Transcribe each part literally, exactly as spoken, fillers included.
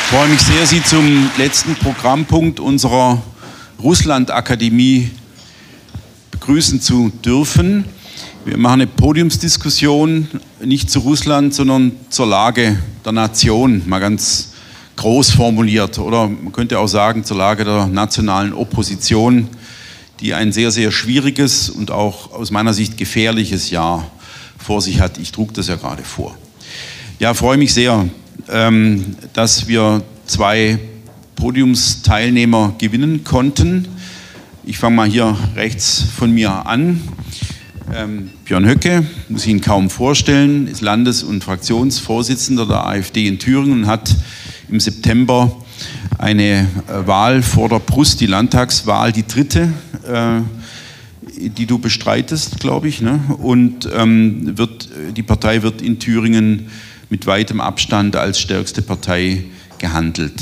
Ich freue mich sehr, Sie zum letzten Programmpunkt unserer Russland-Akademie begrüßen zu dürfen. Wir machen eine Podiumsdiskussion, nicht zu Russland, sondern zur Lage der Nation, mal ganz groß formuliert. Oder man könnte auch sagen, zur Lage der nationalen Opposition, die ein sehr, sehr schwieriges und auch aus meiner Sicht gefährliches Jahr vor sich hat. Ich trug das ja gerade vor. Ja, freue mich sehr, dass wir zwei Podiumsteilnehmer gewinnen konnten. Ich fange mal hier rechts von mir an. Ähm, Björn Höcke, muss ich Ihnen kaum vorstellen, ist Landes- und Fraktionsvorsitzender der AfD in Thüringen und hat im September eine äh, Wahl vor der Brust, die Landtagswahl, die dritte, äh, die du bestreitest, glaube ich, ne? Und ähm, wird, die Partei wird in Thüringen mit weitem Abstand als stärkste Partei gehandelt.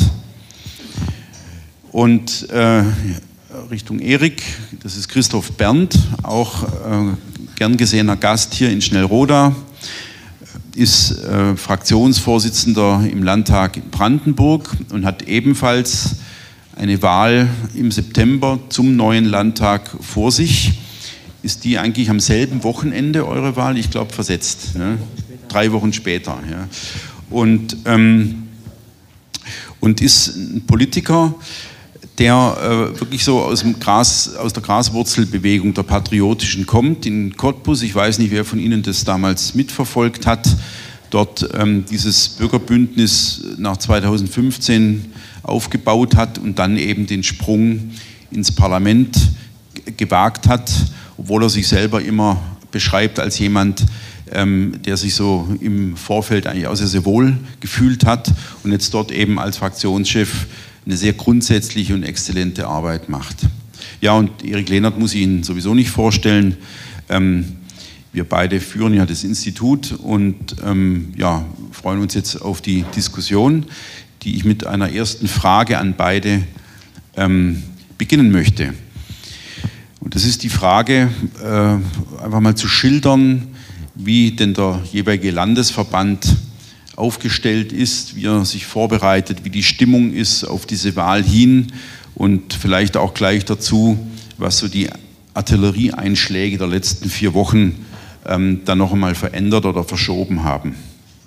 Und äh, Richtung Erik, das ist Christoph Berndt, auch äh, gern gesehener Gast hier in Schnellroda, ist äh, Fraktionsvorsitzender im Landtag in Brandenburg und hat ebenfalls eine Wahl im September zum neuen Landtag vor sich. Ist die eigentlich am selben Wochenende, eure Wahl? Ich glaube versetzt, ne? Drei Wochen später. Ja. Und, ähm, und ist ein Politiker, der äh, wirklich so aus, dem Gras, aus der Graswurzelbewegung der Patriotischen kommt, in Cottbus. Ich weiß nicht, wer von Ihnen das damals mitverfolgt hat. Dort ähm, dieses Bürgerbündnis nach zweitausendfünfzehn aufgebaut hat und dann eben den Sprung ins Parlament gewagt hat, obwohl er sich selber immer beschreibt als jemand, ähm, der sich so im Vorfeld eigentlich auch sehr, sehr wohl gefühlt hat und jetzt dort eben als Fraktionschef eine sehr grundsätzliche und exzellente Arbeit macht. Ja, und Erik Lehnert muss ich Ihnen sowieso nicht vorstellen. Ähm, wir beide führen ja das Institut und ähm, ja, freuen uns jetzt auf die Diskussion, die ich mit einer ersten Frage an beide ähm, beginnen möchte. Und das ist die Frage, äh, einfach mal zu schildern, wie denn der jeweilige Landesverband aufgestellt ist, wie er sich vorbereitet, wie die Stimmung ist auf diese Wahl hin und vielleicht auch gleich dazu, was so die Artillerieeinschläge der letzten vier Wochen ähm, dann noch einmal verändert oder verschoben haben.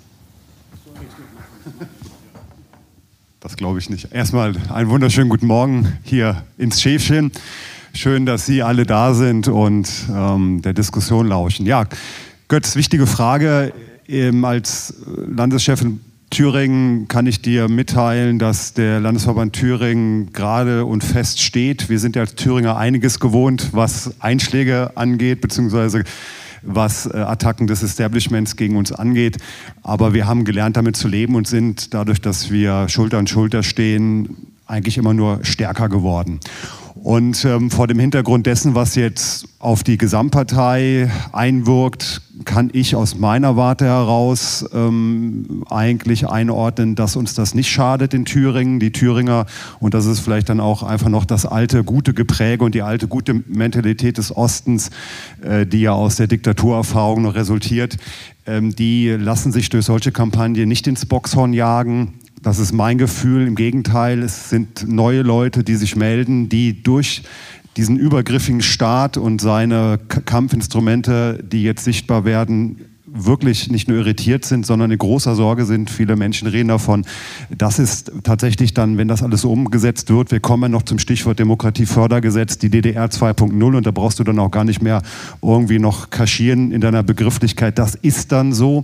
Das glaube ich nicht. Erstmal einen wunderschönen guten Morgen hier ins Schäfchen. Schön, dass Sie alle da sind und ähm, der Diskussion lauschen. Ja, Götz, wichtige Frage. Ähm, als Landeschef in Thüringen kann ich dir mitteilen, dass der Landesverband Thüringen gerade und fest steht. Wir sind ja als Thüringer einiges gewohnt, was Einschläge angeht, beziehungsweise was äh, Attacken des Establishments gegen uns angeht. Aber wir haben gelernt, damit zu leben und sind dadurch, dass wir Schulter an Schulter stehen, eigentlich immer nur stärker geworden. Und ähm, vor dem Hintergrund dessen, was jetzt auf die Gesamtpartei einwirkt, kann ich aus meiner Warte heraus ähm, eigentlich einordnen, dass uns das nicht schadet in Thüringen. Die Thüringer, und das ist vielleicht dann auch einfach noch das alte, gute Gepräge und die alte, gute Mentalität des Ostens, äh, die ja aus der Diktaturerfahrung noch resultiert, ähm, die lassen sich durch solche Kampagnen nicht ins Boxhorn jagen. Das ist mein Gefühl. Im Gegenteil, es sind neue Leute, die sich melden, die durch diesen übergriffigen Staat und seine Kampfinstrumente, die jetzt sichtbar werden, wirklich nicht nur irritiert sind, sondern in großer Sorge sind. Viele Menschen reden davon. Das ist tatsächlich dann, wenn das alles so umgesetzt wird, wir kommen noch zum Stichwort Demokratiefördergesetz, die D D R zwei punkt null, und da brauchst du dann auch gar nicht mehr irgendwie noch kaschieren in deiner Begrifflichkeit. Das ist dann so.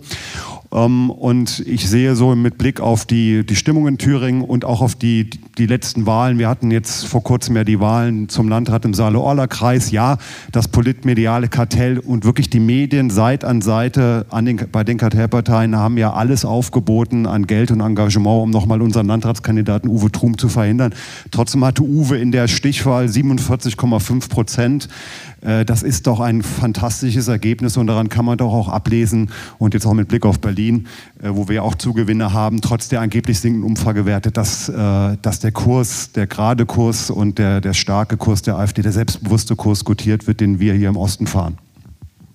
Und ich sehe so mit Blick auf die, die Stimmung in Thüringen und auch auf die, die letzten Wahlen. Wir hatten jetzt vor kurzem ja die Wahlen zum Landrat im Saale-Orla-Kreis. Ja, das politmediale Kartell und wirklich die Medien Seite an Seite an den, bei den Kartellparteien haben ja alles aufgeboten an Geld und Engagement, um nochmal unseren Landratskandidaten Uwe Trum zu verhindern. Trotzdem hatte Uwe in der Stichwahl siebenundvierzig Komma fünf Prozent. Das ist doch ein fantastisches Ergebnis und daran kann man doch auch ablesen und jetzt auch mit Blick auf Berlin, wo wir auch Zugewinne haben, trotz der angeblich sinkenden Umfragewerte, dass, dass der Kurs, der gerade Kurs und der, der starke Kurs der AfD, der selbstbewusste Kurs gutiert wird, den wir hier im Osten fahren.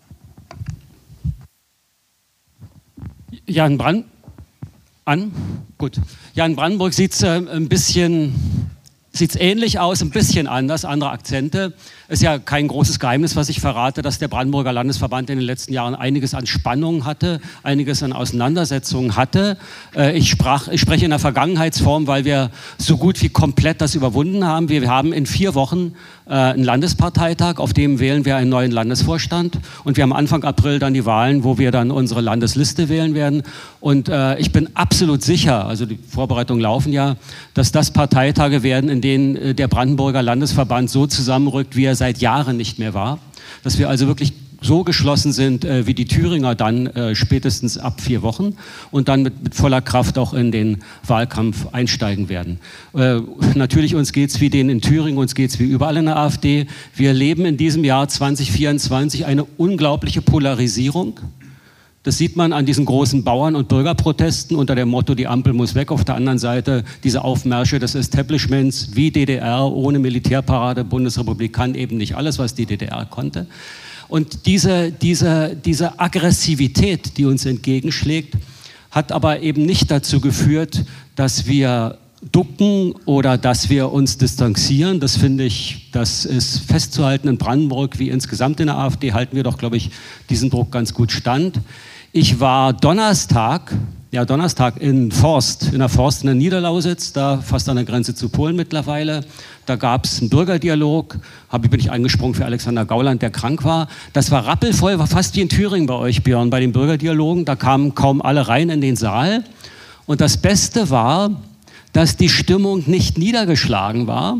Jan Brandt, an. Gut. Ja, in Brandenburg sieht es äh, ein bisschen, sieht's ähnlich aus, ein bisschen anders, andere Akzente. Ist ja kein großes Geheimnis, was ich verrate, dass der Brandenburger Landesverband in den letzten Jahren einiges an Spannungen hatte, einiges an Auseinandersetzungen hatte. Äh, ich, sprach, ich spreche in der Vergangenheitsform, weil wir so gut wie komplett das überwunden haben. Wir, wir haben in vier Wochen äh, einen Landesparteitag, auf dem wählen wir einen neuen Landesvorstand. Und wir haben Anfang April dann die Wahlen, wo wir dann unsere Landesliste wählen werden. Und äh, ich bin absolut sicher, also die Vorbereitungen laufen ja, dass das Parteitage werden, in denen äh, der Brandenburger Landesverband so zusammenrückt, wie er seit Jahren nicht mehr war. Dass wir also wirklich so geschlossen sind äh, wie die Thüringer dann äh, spätestens ab vier Wochen und dann mit, mit voller Kraft auch in den Wahlkampf einsteigen werden. Äh, natürlich uns geht es wie denen in Thüringen, uns geht es wie überall in der AfD. Wir erleben in diesem Jahr zwanzig vierundzwanzig eine unglaubliche Polarisierung. Das sieht man an diesen großen Bauern- und Bürgerprotesten unter dem Motto, die Ampel muss weg. Auf der anderen Seite diese Aufmärsche des Establishments wie D D R ohne Militärparade. Bundesrepublik kann eben nicht alles, was die D D R konnte. Und diese, diese, diese Aggressivität, die uns entgegenschlägt, hat aber eben nicht dazu geführt, dass wir ducken oder dass wir uns distanzieren. Das finde ich, das ist festzuhalten in Brandenburg wie insgesamt in der AfD, halten wir doch, glaube ich, diesen Druck ganz gut stand. Ich war Donnerstag, ja Donnerstag in Forst, in der Forst in der Niederlausitz, da fast an der Grenze zu Polen mittlerweile. Da gab es einen Bürgerdialog, hab, bin ich eingesprungen für Alexander Gauland, der krank war. Das war rappelvoll, war fast wie in Thüringen bei euch, Björn, bei den Bürgerdialogen. Da kamen kaum alle rein in den Saal. Und das Beste war, dass die Stimmung nicht niedergeschlagen war,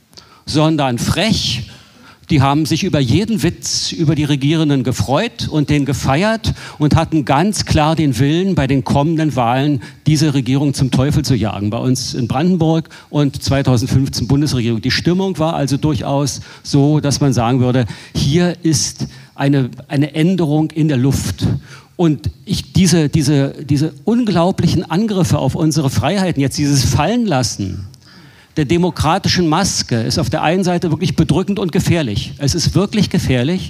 sondern frech. Die haben sich über jeden Witz über die Regierenden gefreut und den gefeiert und hatten ganz klar den Willen, bei den kommenden Wahlen diese Regierung zum Teufel zu jagen. Bei uns in Brandenburg und zweitausendfünfzehn Bundesregierung. Die Stimmung war also durchaus so, dass man sagen würde, hier ist eine, eine Änderung in der Luft. Und ich, diese, diese, diese unglaublichen Angriffe auf unsere Freiheiten, jetzt dieses Fallenlassen der demokratischen Maske, ist auf der einen Seite wirklich bedrückend und gefährlich. Es ist wirklich gefährlich.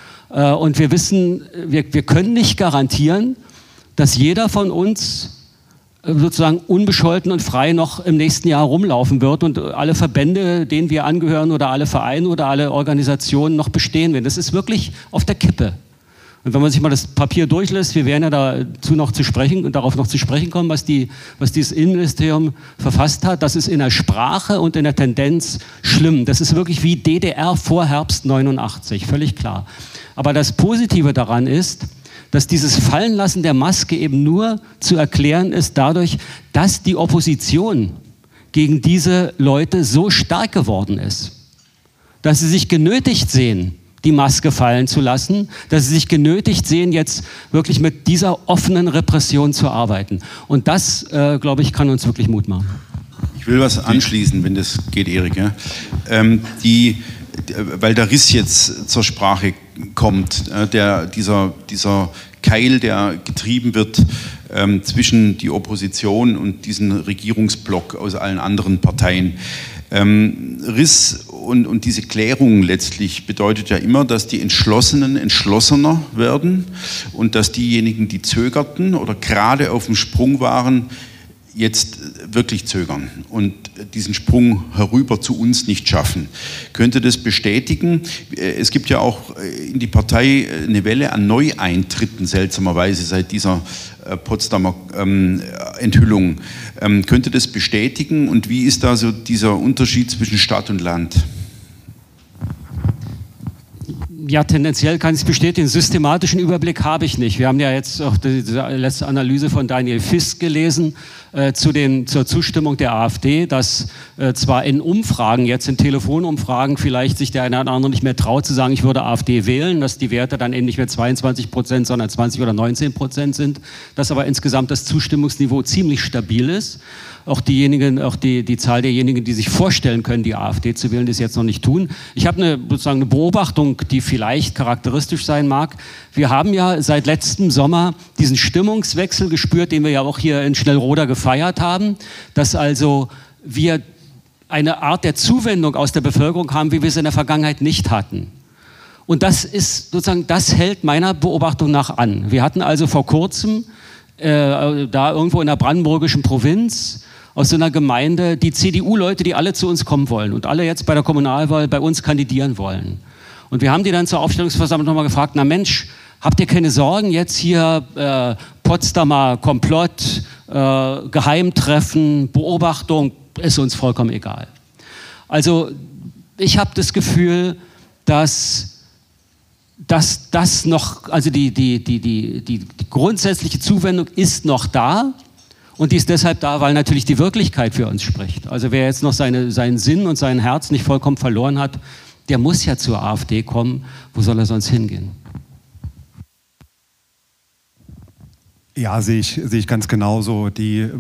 Und wir wissen, wir, wir können nicht garantieren, dass jeder von uns sozusagen unbescholten und frei noch im nächsten Jahr rumlaufen wird und alle Verbände, denen wir angehören oder alle Vereine oder alle Organisationen noch bestehen werden. Das ist wirklich auf der Kippe. Und wenn man sich mal das Papier durchlässt, wir werden ja dazu noch zu sprechen und darauf noch zu sprechen kommen, was, die, was dieses Innenministerium verfasst hat, das ist in der Sprache und in der Tendenz schlimm. Das ist wirklich wie D D R vor Herbst neunundachtzig, völlig klar. Aber das Positive daran ist, dass dieses Fallenlassen der Maske eben nur zu erklären ist dadurch, dass die Opposition gegen diese Leute so stark geworden ist, dass sie sich genötigt sehen, die Maske fallen zu lassen, dass sie sich genötigt sehen, jetzt wirklich mit dieser offenen Repression zu arbeiten. Und das, äh, glaube ich, kann uns wirklich Mut machen. Ich will was anschließen, wenn das geht, Erik. Ja? Ähm, die, weil der Riss jetzt zur Sprache kommt, äh, der, dieser, dieser Keil, der getrieben wird ähm, zwischen die Opposition und diesen Regierungsblock aus allen anderen Parteien. Ähm, Riss und, und diese Klärung letztlich bedeutet ja immer, dass die Entschlossenen entschlossener werden und dass diejenigen, die zögerten oder gerade auf dem Sprung waren, jetzt wirklich zögern und diesen Sprung herüber zu uns nicht schaffen. Könnte das bestätigen? Es gibt ja auch in die Partei eine Welle an Neueintritten, seltsamerweise seit dieser Potsdamer ähm, Enthüllung. Ähm, könnte das bestätigen und wie ist da so dieser Unterschied zwischen Stadt und Land? Ja, tendenziell kann ich es bestätigen. Systematischen Überblick habe ich nicht. Wir haben ja jetzt auch die, die letzte Analyse von Daniel Fisk gelesen äh, zu den, zur Zustimmung der AfD, dass äh, zwar in Umfragen, jetzt in Telefonumfragen, vielleicht sich der eine oder andere nicht mehr traut zu sagen, ich würde AfD wählen, dass die Werte dann eben nicht mehr zweiundzwanzig Prozent, sondern zwanzig oder neunzehn Prozent sind, dass aber insgesamt das Zustimmungsniveau ziemlich stabil ist. Auch diejenigen, auch die, die Zahl derjenigen, die sich vorstellen können, die AfD zu wählen, das jetzt noch nicht tun. Ich habe eine, sozusagen eine Beobachtung, die vielleicht charakteristisch sein mag. Wir haben ja seit letztem Sommer diesen Stimmungswechsel gespürt, den wir ja auch hier in Schnellroda gefeiert haben, dass also wir eine Art der Zuwendung aus der Bevölkerung haben, wie wir es in der Vergangenheit nicht hatten. Und das ist sozusagen, das hält meiner Beobachtung nach an. Wir hatten also vor kurzem äh, da irgendwo in der brandenburgischen Provinz, aus so einer Gemeinde, die C D U-Leute, die alle zu uns kommen wollen und alle jetzt bei der Kommunalwahl bei uns kandidieren wollen. Und wir haben die dann zur Aufstellungsversammlung nochmal gefragt, na Mensch, habt ihr keine Sorgen, jetzt hier äh, Potsdamer Komplott, äh, Geheimtreffen, Beobachtung, ist uns vollkommen egal. Also ich habe das Gefühl, dass, dass das noch, also die, die, die, die, die, die grundsätzliche Zuwendung ist noch da und die ist deshalb da, weil natürlich die Wirklichkeit für uns spricht. Also wer jetzt noch seine, seinen Sinn und sein Herz nicht vollkommen verloren hat, der muss ja zur AfD kommen. Wo soll er sonst hingehen? Ja, sehe ich, sehe ich ganz genauso. Die äh,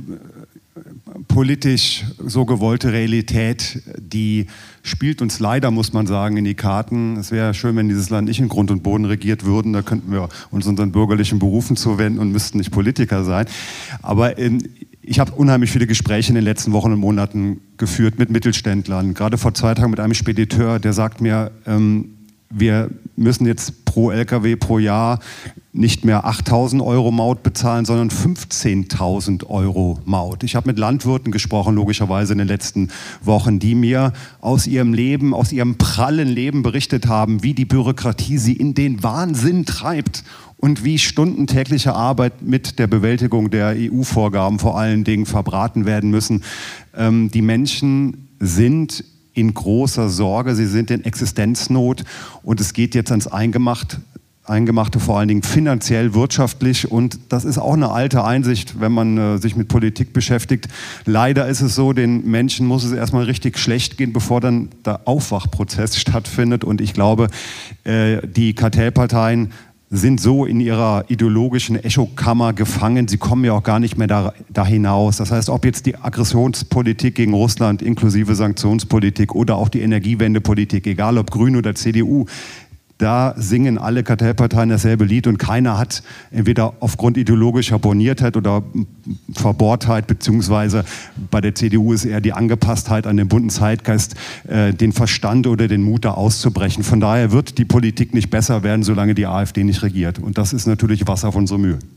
politisch so gewollte Realität, die spielt uns leider, muss man sagen, in die Karten. Es wäre schön, wenn dieses Land nicht in Grund und Boden regiert würden. Da könnten wir uns unseren bürgerlichen Berufen zuwenden und müssten nicht Politiker sein. Aber ähm, ich habe unheimlich viele Gespräche in den letzten Wochen und Monaten geführt mit Mittelständlern. Gerade vor zwei Tagen mit einem Spediteur, der sagt mir, ähm, wir müssen jetzt pro L K W pro Jahr nicht mehr achttausend Euro Maut bezahlen, sondern fünfzehntausend Euro Maut. Ich habe mit Landwirten gesprochen, logischerweise in den letzten Wochen, die mir aus ihrem Leben, aus ihrem prallen Leben berichtet haben, wie die Bürokratie sie in den Wahnsinn treibt und wie stundentägliche Arbeit mit der Bewältigung der E U-Vorgaben vor allen Dingen verbraten werden müssen. Ähm, die Menschen sind in großer Sorge, sie sind in Existenznot und es geht jetzt ans Eingemachte, Eingemachte vor allen Dingen finanziell, wirtschaftlich und das ist auch eine alte Einsicht, wenn man äh, sich mit Politik beschäftigt. Leider ist es so, den Menschen muss es erstmal richtig schlecht gehen, bevor dann der Aufwachprozess stattfindet und ich glaube, äh, die Kartellparteien sind so in ihrer ideologischen Echokammer gefangen, sie kommen ja auch gar nicht mehr da, da hinaus. Das heißt, ob jetzt die Aggressionspolitik gegen Russland inklusive Sanktionspolitik oder auch die Energiewendepolitik, egal ob Grün oder C D U, da singen alle Kartellparteien dasselbe Lied und keiner hat entweder aufgrund ideologischer Borniertheit oder Verbohrtheit, beziehungsweise bei der C D U ist eher die Angepasstheit an den bunten Zeitgeist, äh, den Verstand oder den Mut da auszubrechen. Von daher wird die Politik nicht besser werden, solange die AfD nicht regiert. Und das ist natürlich Wasser auf unsere Mühlen.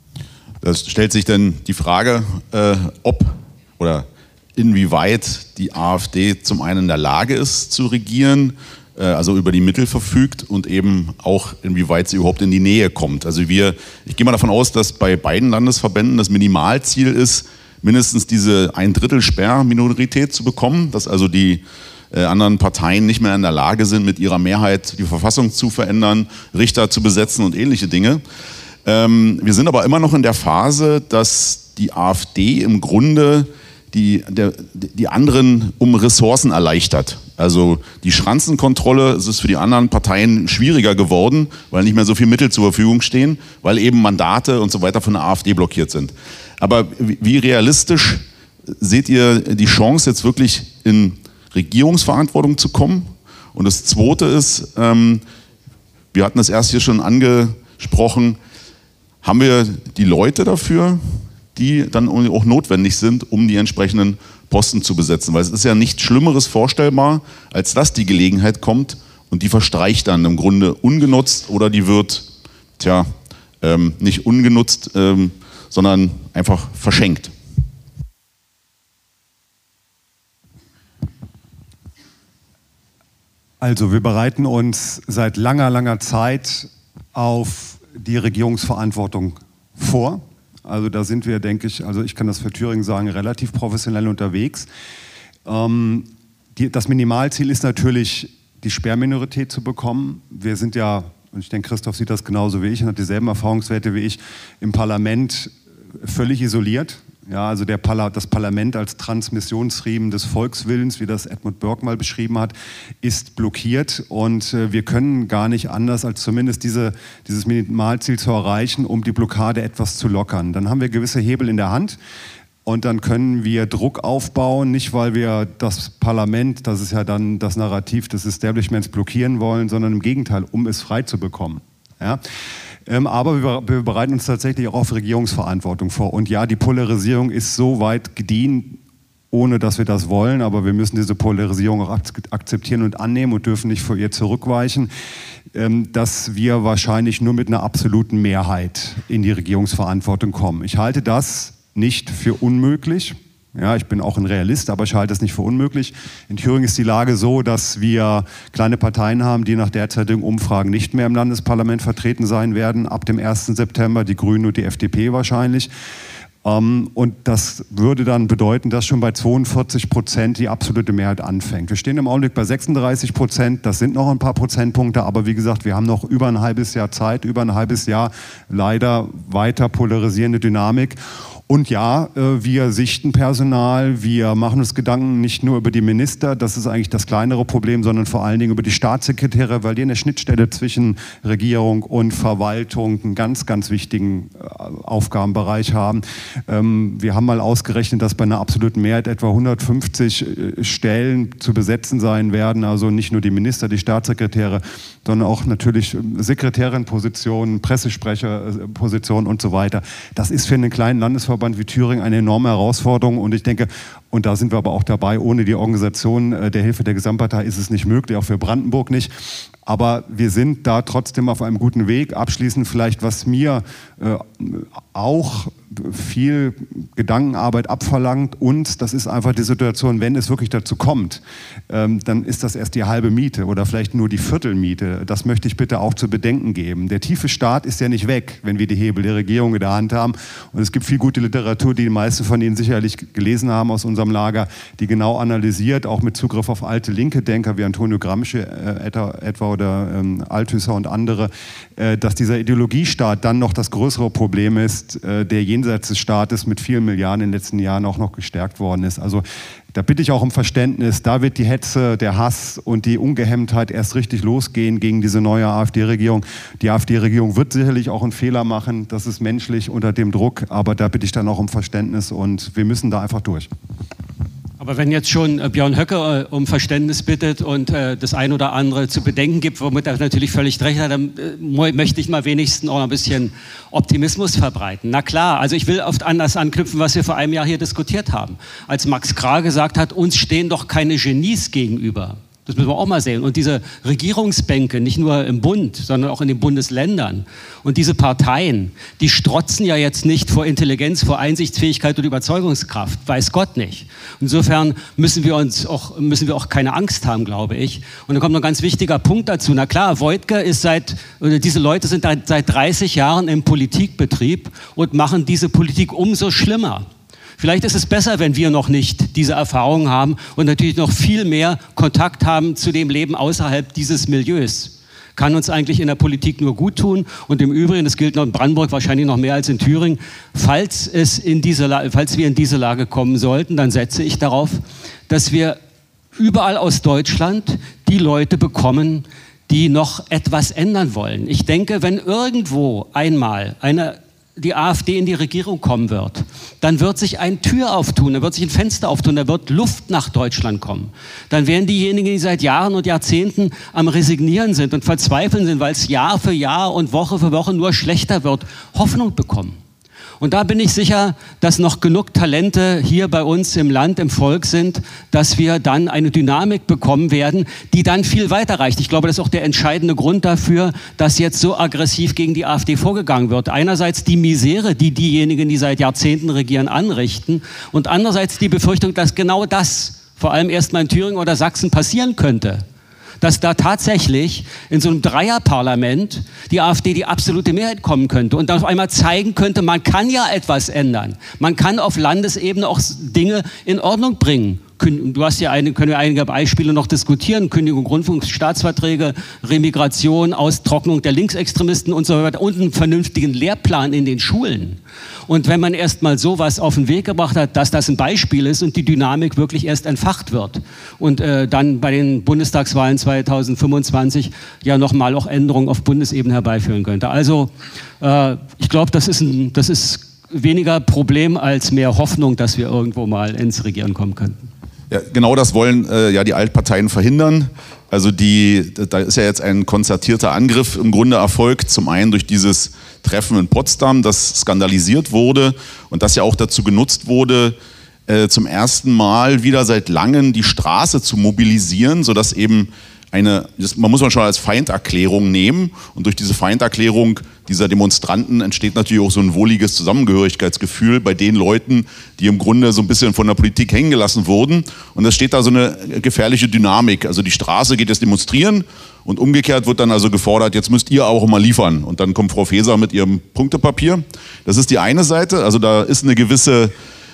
Das stellt sich dann die Frage, äh, ob oder inwieweit die AfD zum einen in der Lage ist zu regieren, also über die Mittel verfügt und eben auch inwieweit sie überhaupt in die Nähe kommt. Also wir, ich gehe mal davon aus, dass bei beiden Landesverbänden das Minimalziel ist, mindestens diese ein Drittel Sperrminorität zu bekommen, dass also die äh, anderen Parteien nicht mehr in der Lage sind, mit ihrer Mehrheit die Verfassung zu verändern, Richter zu besetzen und ähnliche Dinge. Ähm, wir sind aber immer noch in der Phase, dass die AfD im Grunde Die, der, die anderen um Ressourcen erleichtert. Also die Schranzenkontrolle, es ist für die anderen Parteien schwieriger geworden, weil nicht mehr so viele Mittel zur Verfügung stehen, weil eben Mandate und so weiter von der AfD blockiert sind. Aber wie realistisch seht ihr die Chance, jetzt wirklich in Regierungsverantwortung zu kommen? Und das Zweite ist, ähm, wir hatten das erst hier schon angesprochen, haben wir die Leute dafür, die dann auch notwendig sind, um die entsprechenden Posten zu besetzen. Weil es ist ja nichts Schlimmeres vorstellbar, als dass die Gelegenheit kommt und die verstreicht dann im Grunde ungenutzt oder die wird, tja, ähm, nicht ungenutzt, ähm, sondern einfach verschenkt. Also wir bereiten uns seit langer, langer Zeit auf die Regierungsverantwortung vor. Also da sind wir, denke ich, also ich kann das für Thüringen sagen, relativ professionell unterwegs. Ähm, die, das Minimalziel ist natürlich, die Sperrminorität zu bekommen. Wir sind ja, und ich denke, Christoph sieht das genauso wie ich und hat dieselben Erfahrungswerte wie ich, im Parlament völlig isoliert. Ja, also der Parla- das Parlament als Transmissionsriemen des Volkswillens, wie das Edmund Burke mal beschrieben hat, ist blockiert und äh, wir können gar nicht anders, als zumindest diese, dieses Minimalziel zu erreichen, um die Blockade etwas zu lockern. Dann haben wir gewisse Hebel in der Hand und dann können wir Druck aufbauen, nicht weil wir das Parlament, das ist ja dann das Narrativ des Establishments, blockieren wollen, sondern im Gegenteil, um es frei zu bekommen. Ja? Ähm, aber wir, wir bereiten uns tatsächlich auch auf Regierungsverantwortung vor. Und ja, die Polarisierung ist so weit gediehen, ohne dass wir das wollen, aber wir müssen diese Polarisierung auch akzeptieren und annehmen und dürfen nicht vor ihr zurückweichen, dass wir wahrscheinlich nur mit einer absoluten Mehrheit in die Regierungsverantwortung kommen. Ich halte das nicht für unmöglich. Ja, ich bin auch ein Realist, aber ich halte es nicht für unmöglich. In Thüringen ist die Lage so, dass wir kleine Parteien haben, die nach derzeitigen Umfragen nicht mehr im Landesparlament vertreten sein werden, ab dem ersten September, die Grünen und die F D P wahrscheinlich. Und das würde dann bedeuten, dass schon bei zweiundvierzig Prozent die absolute Mehrheit anfängt. Wir stehen im Augenblick bei sechsunddreißig Prozent, das sind noch ein paar Prozentpunkte, aber wie gesagt, wir haben noch über ein halbes Jahr Zeit, über ein halbes Jahr leider weiter polarisierende Dynamik. Und ja, wir sichten Personal, wir machen uns Gedanken nicht nur über die Minister, das ist eigentlich das kleinere Problem, sondern vor allen Dingen über die Staatssekretäre, weil die in der Schnittstelle zwischen Regierung und Verwaltung einen ganz, ganz wichtigen Aufgabenbereich haben. Wir haben mal ausgerechnet, dass bei einer absoluten Mehrheit etwa hundertfünfzig Stellen zu besetzen sein werden, also nicht nur die Minister, die Staatssekretäre, sondern auch natürlich Sekretärinpositionen, Pressesprecherpositionen und so weiter. Das ist für einen kleinen Landesverband wie Thüringen eine enorme Herausforderung und ich denke, und da sind wir aber auch dabei, ohne die Organisation der Hilfe der Gesamtpartei ist es nicht möglich, auch für Brandenburg nicht. Aber wir sind da trotzdem auf einem guten Weg. Abschließend vielleicht, was mir äh, auch viel Gedankenarbeit abverlangt und das ist einfach die Situation, wenn es wirklich dazu kommt, ähm, dann ist das erst die halbe Miete oder vielleicht nur die Viertelmiete. Das möchte ich bitte auch zu bedenken geben. Der tiefe Staat ist ja nicht weg, wenn wir die Hebel der Regierung in der Hand haben und es gibt viel gute Literatur, die die meisten von Ihnen sicherlich gelesen haben aus unserem Lager, die genau analysiert, auch mit Zugriff auf alte linke Denker wie Antonio Gramsci äh, etwa oder ähm, Althusser und andere, äh, dass dieser Ideologiestaat dann noch das größere Problem ist, äh, der jenseits des Staates mit vielen Milliarden in den letzten Jahren auch noch gestärkt worden ist. Also da bitte ich auch um Verständnis, da wird die Hetze, der Hass und die Ungehemmtheit erst richtig losgehen gegen diese neue AfD-Regierung. Die AfD-Regierung wird sicherlich auch einen Fehler machen, das ist menschlich unter dem Druck, aber da bitte ich dann auch um Verständnis und wir müssen da einfach durch. Aber wenn jetzt schon äh, Björn Höcke äh, um Verständnis bittet und äh, das ein oder andere zu bedenken gibt, womit er natürlich völlig recht hat, dann äh, möchte ich mal wenigstens auch ein bisschen Optimismus verbreiten. Na klar, also ich will oft anders anknüpfen, was wir vor einem Jahr hier diskutiert haben. Als Max Krah gesagt hat, uns stehen doch keine Genies gegenüber. Das müssen wir auch mal sehen. Und diese Regierungsbänke, nicht nur im Bund, sondern auch in den Bundesländern und diese Parteien, die strotzen ja jetzt nicht vor Intelligenz, vor Einsichtsfähigkeit und Überzeugungskraft, weiß Gott nicht. Insofern müssen wir uns auch, müssen wir auch keine Angst haben, glaube ich. Und dann kommt noch ein ganz wichtiger Punkt dazu. Na klar, Woidke ist seit, oder diese Leute sind seit dreißig Jahren im Politikbetrieb und machen diese Politik umso schlimmer. Vielleicht ist es besser, wenn wir noch nicht diese Erfahrung haben und natürlich noch viel mehr Kontakt haben zu dem Leben außerhalb dieses Milieus. Kann uns eigentlich in der Politik nur gut tun. Und im Übrigen, das gilt noch in Brandenburg wahrscheinlich noch mehr als in Thüringen, falls, es in diese, falls wir in diese Lage kommen sollten, dann setze ich darauf, dass wir überall aus Deutschland die Leute bekommen, die noch etwas ändern wollen. Ich denke, wenn irgendwo einmal eine die AfD in die Regierung kommen wird, dann wird sich eine Tür auftun, dann wird sich ein Fenster auftun, da wird Luft nach Deutschland kommen. Dann werden diejenigen, die seit Jahren und Jahrzehnten am Resignieren sind und verzweifeln sind, weil es Jahr für Jahr und Woche für Woche nur schlechter wird, Hoffnung bekommen. Und da bin ich sicher, dass noch genug Talente hier bei uns im Land, im Volk sind, dass wir dann eine Dynamik bekommen werden, die dann viel weiter reicht. Ich glaube, das ist auch der entscheidende Grund dafür, dass jetzt so aggressiv gegen die AfD vorgegangen wird. Einerseits die Misere, die diejenigen, die seit Jahrzehnten regieren, anrichten und andererseits die Befürchtung, dass genau das vor allem erstmal in Thüringen oder Sachsen passieren könnte. Dass da tatsächlich in so einem Dreierparlament die AfD die absolute Mehrheit kommen könnte und dann auf einmal zeigen könnte, man kann ja etwas ändern. Man kann auf Landesebene auch Dinge in Ordnung bringen. Du hast ja eine, können wir einige Beispiele noch diskutieren, Kündigung Rundfunkstaatsverträge, Remigration, Austrocknung der Linksextremisten und so weiter und einen vernünftigen Lehrplan in den Schulen. Und wenn man erst mal sowas auf den Weg gebracht hat, dass das ein Beispiel ist und die Dynamik wirklich erst entfacht wird und äh, dann bei den Bundestagswahlen zweitausendfünfundzwanzig ja nochmal auch Änderungen auf Bundesebene herbeiführen könnte. Also äh, ich glaube, das ist ein, das ist weniger Problem als mehr Hoffnung, dass wir irgendwo mal ins Regieren kommen könnten. Ja, genau das wollen äh, ja die Altparteien verhindern. Also die, da ist ja jetzt ein konzertierter Angriff im Grunde erfolgt. Zum einen durch dieses Treffen in Potsdam, das skandalisiert wurde und das ja auch dazu genutzt wurde, äh, zum ersten Mal wieder seit langem die Straße zu mobilisieren, sodass eben eine, das, man muss man schon als Feinderklärung nehmen, und durch diese Feinderklärung dieser Demonstranten entsteht natürlich auch so ein wohliges Zusammengehörigkeitsgefühl bei den Leuten, die im Grunde so ein bisschen von der Politik hängen gelassen wurden, und es steht da so eine gefährliche Dynamik. Also die Straße geht jetzt demonstrieren und umgekehrt wird dann also gefordert, jetzt müsst ihr auch mal liefern, und dann kommt Frau Faeser mit ihrem Punktepapier. Das ist die eine Seite, also da ist eine gewisse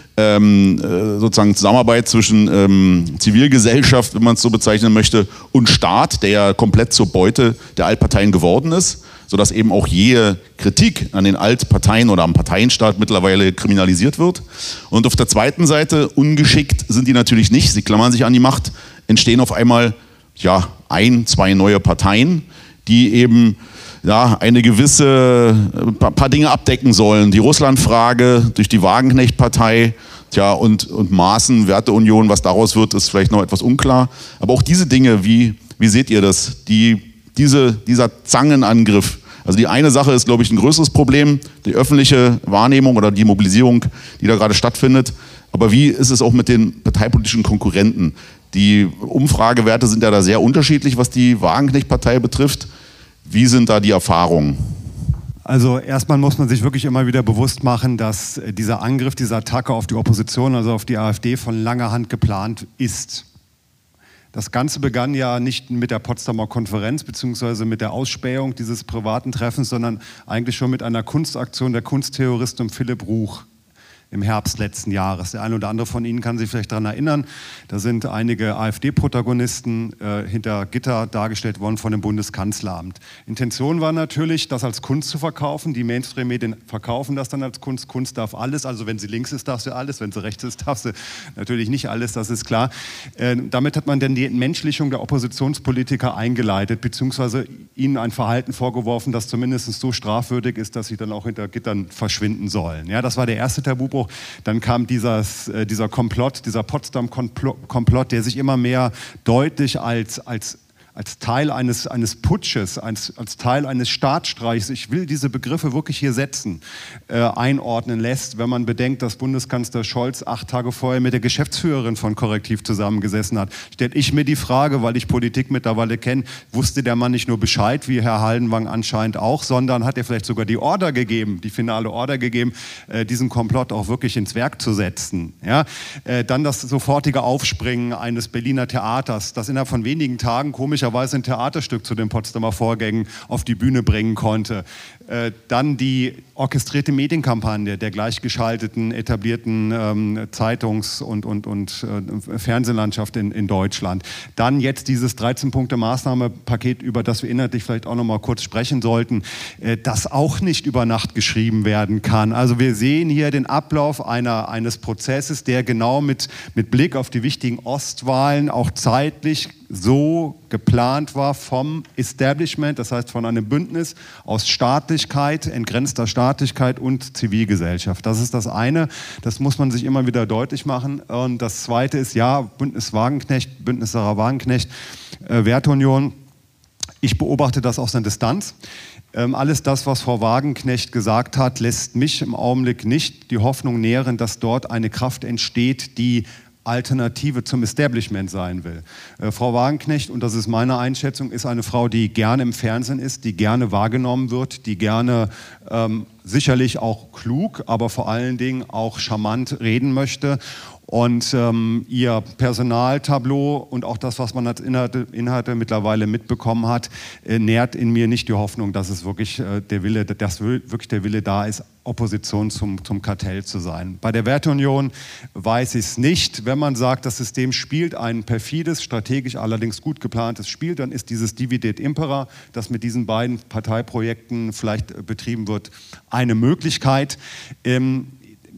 Ähm, sozusagen Zusammenarbeit zwischen ähm, Zivilgesellschaft, wenn man es so bezeichnen möchte, und Staat, der ja komplett zur Beute der Altparteien geworden ist, sodass eben auch jede Kritik an den Altparteien oder am Parteienstaat mittlerweile kriminalisiert wird. Und auf der zweiten Seite, ungeschickt sind die natürlich nicht, sie klammern sich an die Macht, entstehen auf einmal ja, ein, zwei neue Parteien, die eben ja, eine gewisse, ein paar Dinge abdecken sollen. Die Russlandfrage durch die Wagenknecht-Partei, tja, und, und Maaßen, Werteunion, was daraus wird, ist vielleicht noch etwas unklar. Aber auch diese Dinge, wie, wie seht ihr das? Die, diese, dieser Zangenangriff. Also die eine Sache ist, glaube ich, ein größeres Problem, die öffentliche Wahrnehmung oder die Mobilisierung, die da gerade stattfindet. Aber wie ist es auch mit den parteipolitischen Konkurrenten? Die Umfragewerte sind ja da sehr unterschiedlich, was die Wagenknecht-Partei betrifft. Wie sind da die Erfahrungen? Also erstmal muss man sich wirklich immer wieder bewusst machen, dass dieser Angriff, diese Attacke auf die Opposition, also auf die AfD, von langer Hand geplant ist. Das Ganze begann ja nicht mit der Potsdamer Konferenz beziehungsweise mit der Ausspähung dieses privaten Treffens, sondern eigentlich schon mit einer Kunstaktion der Kunsttheorist um Philipp Ruch im Herbst letzten Jahres. Der eine oder andere von Ihnen kann sich vielleicht daran erinnern, da sind einige AfD-Protagonisten äh, hinter Gitter dargestellt worden von dem Bundeskanzleramt. Intention war natürlich, das als Kunst zu verkaufen. Die Mainstream-Medien verkaufen das dann als Kunst. Kunst darf alles, also wenn sie links ist, darf sie alles, wenn sie rechts ist, darf sie natürlich nicht alles, das ist klar. Äh, damit hat man dann die Entmenschlichung der Oppositionspolitiker eingeleitet, beziehungsweise ihnen ein Verhalten vorgeworfen, das zumindest so strafwürdig ist, dass sie dann auch hinter Gittern verschwinden sollen. Ja, das war der erste Tabubruch. Dann kam dieses, äh, dieser Komplott, dieser Potsdam-Komplott, der sich immer mehr deutlich als, als, als Teil eines, eines Putsches, als, als Teil eines Staatsstreichs, ich will diese Begriffe wirklich hier setzen, äh, einordnen lässt, wenn man bedenkt, dass Bundeskanzler Scholz acht Tage vorher mit der Geschäftsführerin von Correctiv zusammengesessen hat. Stellt ich mir die Frage, weil ich Politik mittlerweile kenne, wusste der Mann nicht nur Bescheid, wie Herr Haldenwang anscheinend auch, sondern hat er vielleicht sogar die Order gegeben, die finale Order gegeben, äh, diesen Komplott auch wirklich ins Werk zu setzen. Ja? Äh, dann das sofortige Aufspringen eines Berliner Theaters, das innerhalb von wenigen Tagen komischerweise ein Theaterstück zu den Potsdamer Vorgängen auf die Bühne bringen konnte. Äh, dann die orchestrierte Medienkampagne der gleichgeschalteten, etablierten ähm, Zeitungs- und, und, und äh, Fernsehlandschaft in, in Deutschland. Dann jetzt dieses dreizehn-Punkte-Maßnahmenpaket, über das wir inhaltlich vielleicht auch noch mal kurz sprechen sollten, äh, das auch nicht über Nacht geschrieben werden kann. Also wir sehen hier den Ablauf einer, eines Prozesses, der genau mit, mit Blick auf die wichtigen Ostwahlen auch zeitlich so geplant war vom Establishment, das heißt von einem Bündnis aus Staatlichkeit, entgrenzter Staatlichkeit und Zivilgesellschaft. Das ist das eine, das muss man sich immer wieder deutlich machen. Und das zweite ist, ja, Bündnis Wagenknecht, Bündnis Sarah Wagenknecht, äh, Werteunion. Ich beobachte das aus einer Distanz. Ähm, alles das, was Frau Wagenknecht gesagt hat, lässt mich im Augenblick nicht die Hoffnung nähren, dass dort eine Kraft entsteht, die Alternative zum Establishment sein will. Äh, Frau Wagenknecht, und das ist meine Einschätzung, ist eine Frau, die gerne im Fernsehen ist, die gerne wahrgenommen wird, die gerne ähm, sicherlich auch klug, aber vor allen Dingen auch charmant reden möchte. Und ähm, ihr Personaltableau und auch das, was man als Inhalte, Inhalte mittlerweile mitbekommen hat, äh, nährt in mir nicht die Hoffnung, dass es wirklich äh, der Wille, dass wirklich der Wille da ist, Opposition zum, zum Kartell zu sein. Bei der Werteunion weiß ich es nicht. Wenn man sagt, das System spielt ein perfides, strategisch allerdings gut geplantes Spiel, dann ist dieses Divide et Impera, das mit diesen beiden Parteiprojekten vielleicht betrieben wird, eine Möglichkeit. Ähm,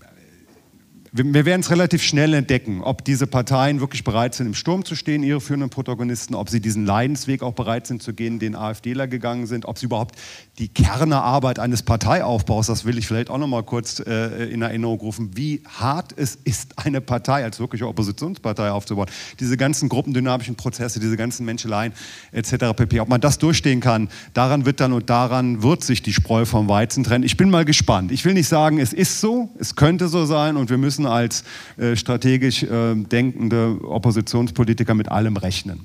Wir werden es relativ schnell entdecken, ob diese Parteien wirklich bereit sind, im Sturm zu stehen, ihre führenden Protagonisten, ob sie diesen Leidensweg auch bereit sind zu gehen, den AfDler gegangen sind, ob sie überhaupt die Kernearbeit eines Parteiaufbaus, das will ich vielleicht auch noch mal kurz äh, in Erinnerung rufen, wie hart es ist, eine Partei als wirkliche Oppositionspartei aufzubauen. Diese ganzen gruppendynamischen Prozesse, diese ganzen Menscheleien et cetera pp. Ob man das durchstehen kann, daran wird dann und daran wird sich die Spreu vom Weizen trennen. Ich bin mal gespannt. Ich will nicht sagen, es ist so, es könnte so sein und wir müssen müssen als äh, strategisch äh, denkende Oppositionspolitiker mit allem rechnen.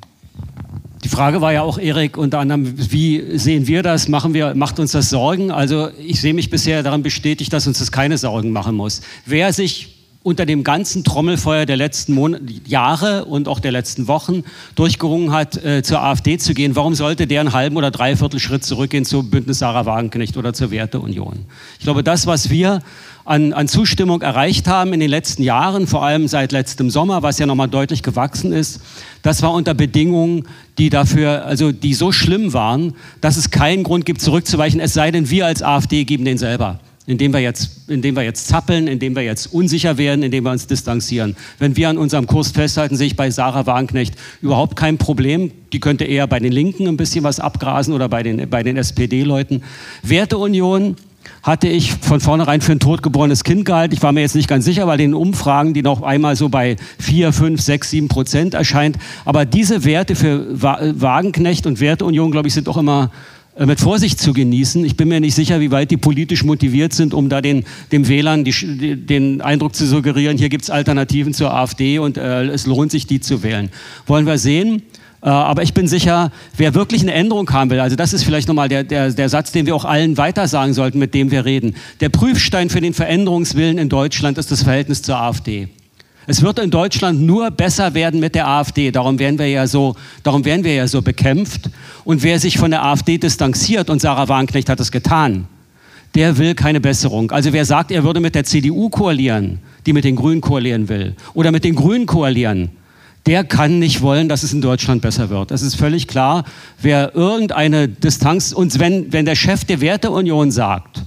Die Frage war ja auch, Erik, unter anderem, wie sehen wir das? Machen wir, macht uns das Sorgen? Also ich sehe mich bisher daran bestätigt, dass uns das keine Sorgen machen muss. Wer sich unter dem ganzen Trommelfeuer der letzten Monate, Jahre und auch der letzten Wochen durchgerungen hat, äh, zur AfD zu gehen, warum sollte der einen halben oder dreiviertel Schritt zurückgehen zu Bündnis Sarah Wagenknecht oder zur Werteunion? Ich glaube, das, was wir An, an Zustimmung erreicht haben in den letzten Jahren, vor allem seit letztem Sommer, was ja nochmal deutlich gewachsen ist, das war unter Bedingungen, die dafür, also die so schlimm waren, dass es keinen Grund gibt, zurückzuweichen, es sei denn, wir als AfD geben den selber. Indem wir jetzt, indem wir jetzt zappeln, indem wir jetzt unsicher werden, indem wir uns distanzieren. Wenn wir an unserem Kurs festhalten, sehe ich bei Sarah Wagenknecht überhaupt kein Problem. Die könnte eher bei den Linken ein bisschen was abgrasen oder bei den, bei den S P D-Leuten. Werteunion hatte ich von vornherein für ein totgeborenes Kind gehalten. Ich war mir jetzt nicht ganz sicher, weil in den Umfragen, die noch einmal so bei vier, fünf, sechs, sieben Prozent erscheint. Aber diese Werte für Wagenknecht und Werteunion, glaube ich, sind auch immer mit Vorsicht zu genießen. Ich bin mir nicht sicher, wie weit die politisch motiviert sind, um da den, dem Wählern die, den Eindruck zu suggerieren, hier gibt es Alternativen zur AfD und äh, es lohnt sich, die zu wählen. Wollen wir sehen. Aber ich bin sicher, wer wirklich eine Änderung haben will, also das ist vielleicht nochmal der, der, der Satz, den wir auch allen weitersagen sollten, mit dem wir reden. Der Prüfstein für den Veränderungswillen in Deutschland ist das Verhältnis zur AfD. Es wird in Deutschland nur besser werden mit der AfD, darum werden wir ja so, darum werden wir ja so bekämpft. Und wer sich von der AfD distanziert, und Sarah Wagenknecht hat es getan, der will keine Besserung. Also wer sagt, er würde mit der C D U koalieren, die mit den Grünen koalieren will, oder mit den Grünen koalieren, der kann nicht wollen, dass es in Deutschland besser wird. Das ist völlig klar. Wer irgendeine Distanz, und wenn, wenn der Chef der Werteunion sagt,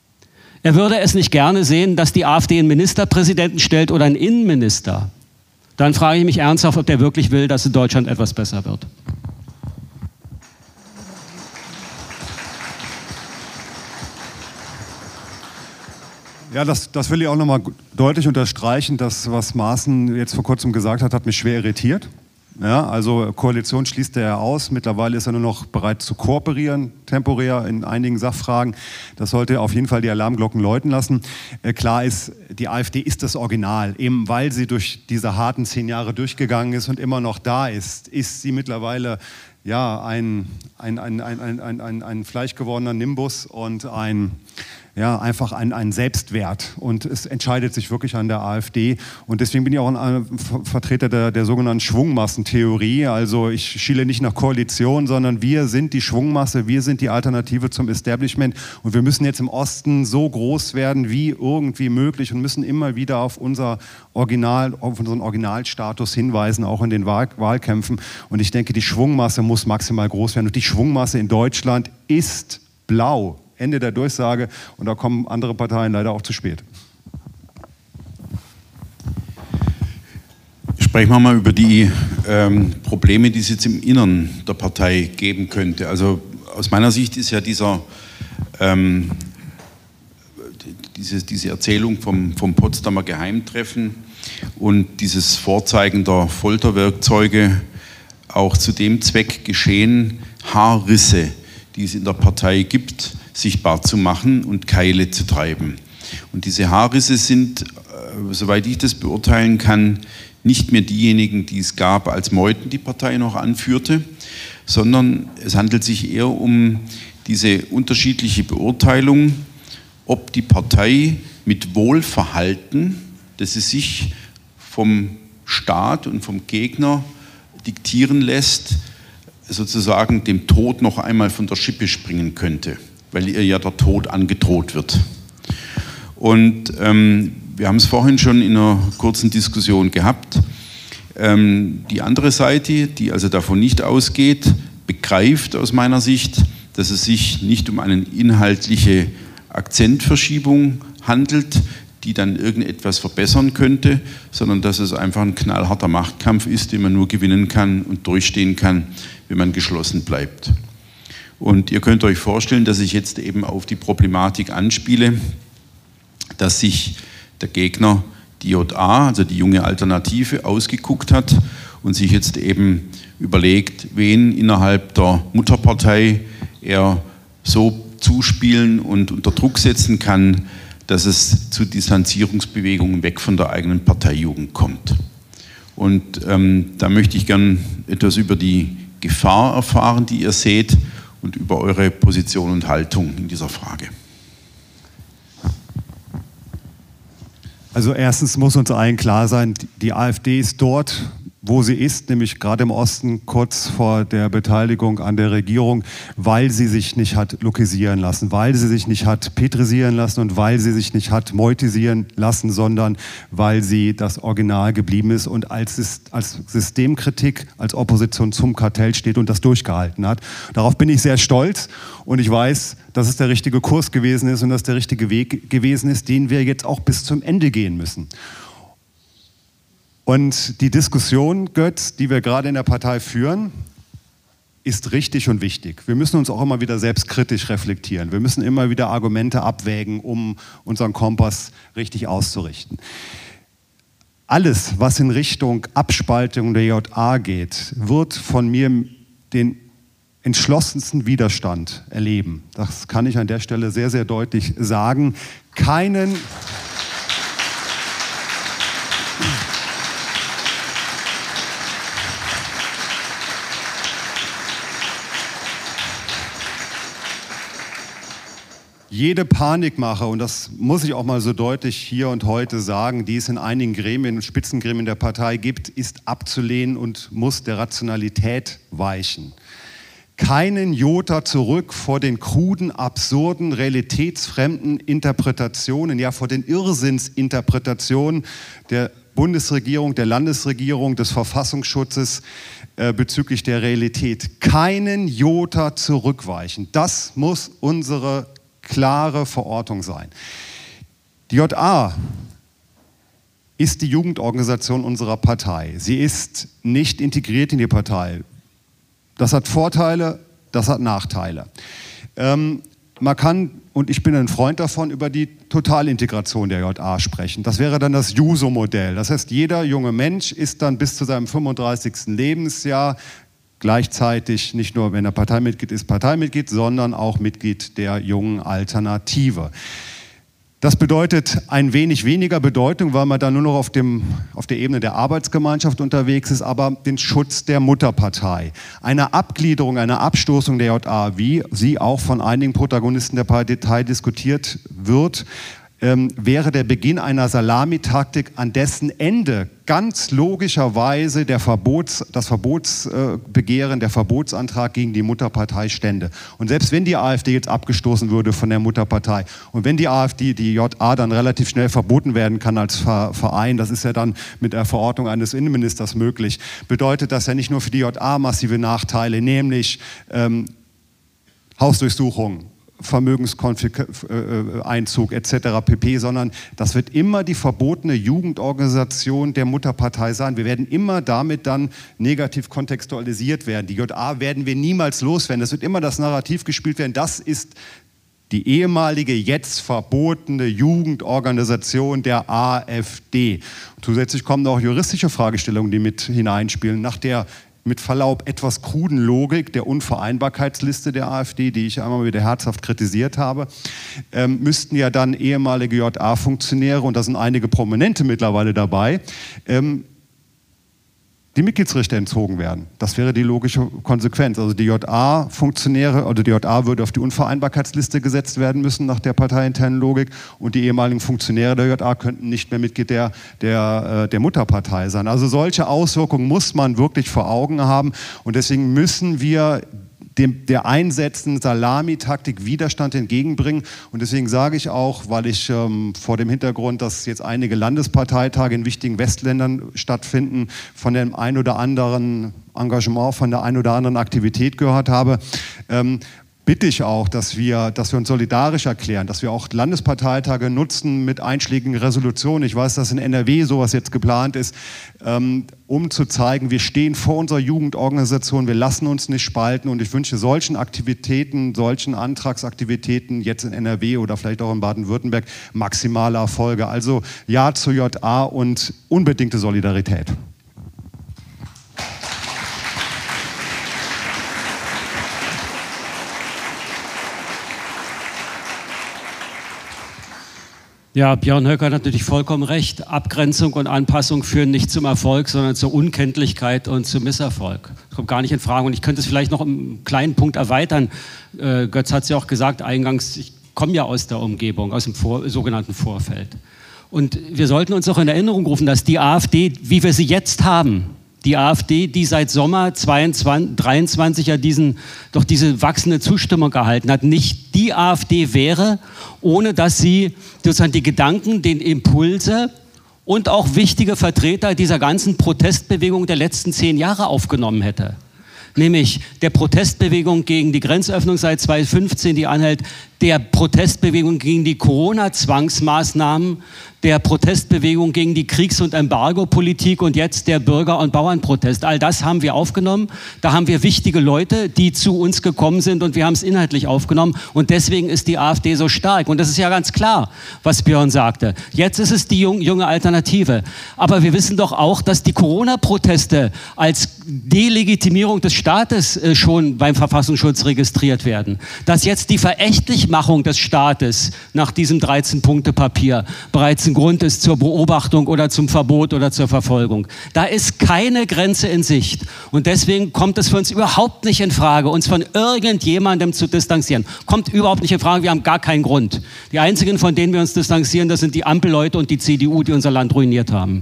er würde es nicht gerne sehen, dass die AfD einen Ministerpräsidenten stellt oder einen Innenminister, dann frage ich mich ernsthaft, ob der wirklich will, dass in Deutschland etwas besser wird. Ja, das, das will ich auch nochmal deutlich unterstreichen. Das, was Maaßen jetzt vor kurzem gesagt hat, hat mich schwer irritiert. Ja, also Koalition schließt er ja aus. Mittlerweile ist er nur noch bereit zu kooperieren, temporär in einigen Sachfragen. Das sollte auf jeden Fall die Alarmglocken läuten lassen. Äh, klar ist, die AfD ist das Original. Eben weil sie durch diese harten zehn Jahre durchgegangen ist und immer noch da ist, ist sie mittlerweile ja, ein, ein, ein, ein, ein, ein, ein, ein fleischgewordener Nimbus und ein... Ja, einfach ein, ein Selbstwert, und es entscheidet sich wirklich an der AfD, und deswegen bin ich auch ein Vertreter der, der sogenannten Schwungmassentheorie. Also ich schiele nicht nach Koalition, sondern wir sind die Schwungmasse, wir sind die Alternative zum Establishment, und wir müssen jetzt im Osten so groß werden wie irgendwie möglich und müssen immer wieder auf, unser Original, auf unseren Originalstatus hinweisen, auch in den Wahl, Wahlkämpfen, und ich denke, die Schwungmasse muss maximal groß werden, und die Schwungmasse in Deutschland ist blau. Ende der Durchsage, und da kommen andere Parteien leider auch zu spät. Sprechen wir mal über die ähm, Probleme, die es jetzt im Innern der Partei geben könnte. Also aus meiner Sicht ist ja dieser, ähm, diese, diese Erzählung vom, vom Potsdamer Geheimtreffen und dieses Vorzeigen der Folterwerkzeuge auch zu dem Zweck geschehen, Haarrisse, die es in der Partei gibt, sichtbar zu machen und Keile zu treiben. Und diese Haarrisse sind, äh, soweit ich das beurteilen kann, nicht mehr diejenigen, die es gab, als Meuthen die Partei noch anführte, sondern es handelt sich eher um diese unterschiedliche Beurteilung, ob die Partei mit Wohlverhalten, das sie sich vom Staat und vom Gegner diktieren lässt, sozusagen dem Tod noch einmal von der Schippe springen könnte, weil ihr ja der Tod angedroht wird. Und ähm, wir haben es vorhin schon in einer kurzen Diskussion gehabt. Ähm, die andere Seite, die also davon nicht ausgeht, begreift aus meiner Sicht, dass es sich nicht um eine inhaltliche Akzentverschiebung handelt, die dann irgendetwas verbessern könnte, sondern dass es einfach ein knallharter Machtkampf ist, den man nur gewinnen kann und durchstehen kann, wenn man geschlossen bleibt. Und ihr könnt euch vorstellen, dass ich jetzt eben auf die Problematik anspiele, dass sich der Gegner die J A, also die junge Alternative, ausgeguckt hat und sich jetzt eben überlegt, wen innerhalb der Mutterpartei er so zuspielen und unter Druck setzen kann, dass es zu Distanzierungsbewegungen weg von der eigenen Parteijugend kommt. Und ähm, da möchte ich gern etwas über die Gefahr erfahren, die ihr seht, und über eure Position und Haltung in dieser Frage. Also erstens muss uns allen klar sein, die AfD ist dort, wo sie ist, nämlich gerade im Osten kurz vor der Beteiligung an der Regierung, weil sie sich nicht hat lokisieren lassen, weil sie sich nicht hat petrisieren lassen und weil sie sich nicht hat meutisieren lassen, sondern weil sie das Original geblieben ist und als, als Systemkritik, als Opposition zum Kartell steht und das durchgehalten hat. Darauf bin ich sehr stolz und ich weiß, dass es der richtige Kurs gewesen ist und dass der richtige Weg gewesen ist, den wir jetzt auch bis zum Ende gehen müssen. Und die Diskussion, Götz, die wir gerade in der Partei führen, ist richtig und wichtig. Wir müssen uns auch immer wieder selbstkritisch reflektieren. Wir müssen immer wieder Argumente abwägen, um unseren Kompass richtig auszurichten. Alles, was in Richtung Abspaltung der J A geht, wird von mir den entschlossensten Widerstand erleben. Das kann ich an der Stelle sehr, sehr deutlich sagen. Keinen... Jede Panikmache, und das muss ich auch mal so deutlich hier und heute sagen, die es in einigen Gremien, Spitzengremien der Partei gibt, ist abzulehnen und muss der Rationalität weichen. Keinen Jota zurück vor den kruden, absurden, realitätsfremden Interpretationen, ja vor den Irrsinnsinterpretationen der Bundesregierung, der Landesregierung, des Verfassungsschutzes äh, bezüglich der Realität. Keinen Jota zurückweichen. Das muss unsere klare Verortung sein. Die J A ist die Jugendorganisation unserer Partei. Sie ist nicht integriert in die Partei. Das hat Vorteile, das hat Nachteile. Ähm, man kann, und ich bin ein Freund davon, über die Totalintegration der J A sprechen. Das wäre dann das Juso-Modell. Das heißt, jeder junge Mensch ist dann bis zu seinem fünfunddreißigsten Lebensjahr gleichzeitig nicht nur, wenn er Parteimitglied ist, Parteimitglied, sondern auch Mitglied der jungen Alternative. Das bedeutet ein wenig weniger Bedeutung, weil man da nur noch auf, dem, auf der Ebene der Arbeitsgemeinschaft unterwegs ist, aber den Schutz der Mutterpartei. Eine Abgliederung, eine Abstoßung der J A, wie sie auch von einigen Protagonisten der Partei diskutiert wird, Ähm, wäre der Beginn einer Salamitaktik, an dessen Ende ganz logischerweise der Verbots, das Verbotsbegehren, äh, der Verbotsantrag gegen die Mutterpartei stände. Und selbst wenn die AfD jetzt abgestoßen würde von der Mutterpartei und wenn die AfD, die J A dann relativ schnell verboten werden kann als Verein, das ist ja dann mit der Verordnung eines Innenministers möglich, bedeutet das ja nicht nur für die J A massive Nachteile, nämlich ähm, Hausdurchsuchungen, Vermögenseinzug et cetera pp., sondern das wird immer die verbotene Jugendorganisation der Mutterpartei sein. Wir werden immer damit dann negativ kontextualisiert werden. Die J A werden wir niemals loswerden. Es wird immer das Narrativ gespielt werden, das ist die ehemalige, jetzt verbotene Jugendorganisation der AfD. Zusätzlich kommen auch juristische Fragestellungen, die mit hineinspielen. Nach der mit Verlaub etwas kruden Logik der Unvereinbarkeitsliste der AfD, die ich einmal wieder herzhaft kritisiert habe, ähm, müssten ja dann ehemalige J A-Funktionäre, und da sind einige Prominente mittlerweile dabei, ähm, die Mitgliedsrechte entzogen werden. Das wäre die logische Konsequenz. Also die J A-Funktionäre, oder die J A würde auf die Unvereinbarkeitsliste gesetzt werden müssen nach der parteiinternen Logik und die ehemaligen Funktionäre der J A könnten nicht mehr Mitglied der, der, der Mutterpartei sein. Also solche Auswirkungen muss man wirklich vor Augen haben und deswegen müssen wir dem, der einsetzenden Salamitaktik Widerstand entgegenbringen. Und deswegen sage ich auch, weil ich ähm, vor dem Hintergrund, dass jetzt einige Landesparteitage in wichtigen Westländern stattfinden, von dem ein oder anderen Engagement, von der ein oder anderen Aktivität gehört habe, ähm, bitte ich auch, dass wir, dass wir uns solidarisch erklären, dass wir auch Landesparteitage nutzen mit einschlägigen Resolutionen. Ich weiß, dass in N R W sowas jetzt geplant ist, ähm, um zu zeigen, wir stehen vor unserer Jugendorganisation, wir lassen uns nicht spalten und ich wünsche solchen Aktivitäten, solchen Antragsaktivitäten jetzt in N R W oder vielleicht auch in Baden-Württemberg maximale Erfolge. Also Ja zur J A und unbedingte Solidarität. Ja, Björn Höcke hat natürlich vollkommen recht. Abgrenzung und Anpassung führen nicht zum Erfolg, sondern zur Unkenntlichkeit und zum Misserfolg. Das kommt gar nicht in Frage. Und ich könnte es vielleicht noch einen kleinen Punkt erweitern. Äh, Götz hat es ja auch gesagt eingangs, ich komme ja aus der Umgebung, aus dem Vor- sogenannten Vorfeld. Und wir sollten uns auch in Erinnerung rufen, dass die AfD, wie wir sie jetzt haben, die AfD, die seit Sommer zweitausenddreiundzwanzig, dreiundzwanzig ja diesen, doch diese wachsende Zustimmung gehalten hat, nicht die AfD wäre, ohne dass sie sozusagen die Gedanken, den Impulse und auch wichtige Vertreter dieser ganzen Protestbewegung der letzten zehn Jahre aufgenommen hätte. Nämlich der Protestbewegung gegen die Grenzöffnung seit zweitausendfünfzehn, die anhält, der Protestbewegung gegen die Corona-Zwangsmaßnahmen, der Protestbewegung gegen die Kriegs- und Embargo-Politik und jetzt der Bürger- und Bauernprotest. All das haben wir aufgenommen. Da haben wir wichtige Leute, die zu uns gekommen sind und wir haben es inhaltlich aufgenommen. Und deswegen ist die AfD so stark. Und das ist ja ganz klar, was Björn sagte. Jetzt ist es die junge Alternative. Aber wir wissen doch auch, dass die Corona-Proteste als Delegitimierung des Staates äh, schon beim Verfassungsschutz registriert werden. Dass jetzt die Verächtlichmachung des Staates nach diesem dreizehn-Punkte-Papier bereits ein Grund ist zur Beobachtung oder zum Verbot oder zur Verfolgung. Da ist keine Grenze in Sicht. Und deswegen kommt es für uns überhaupt nicht in Frage, uns von irgendjemandem zu distanzieren. Kommt überhaupt nicht in Frage, wir haben gar keinen Grund. Die einzigen, von denen wir uns distanzieren, das sind die Ampelleute und die C D U, die unser Land ruiniert haben.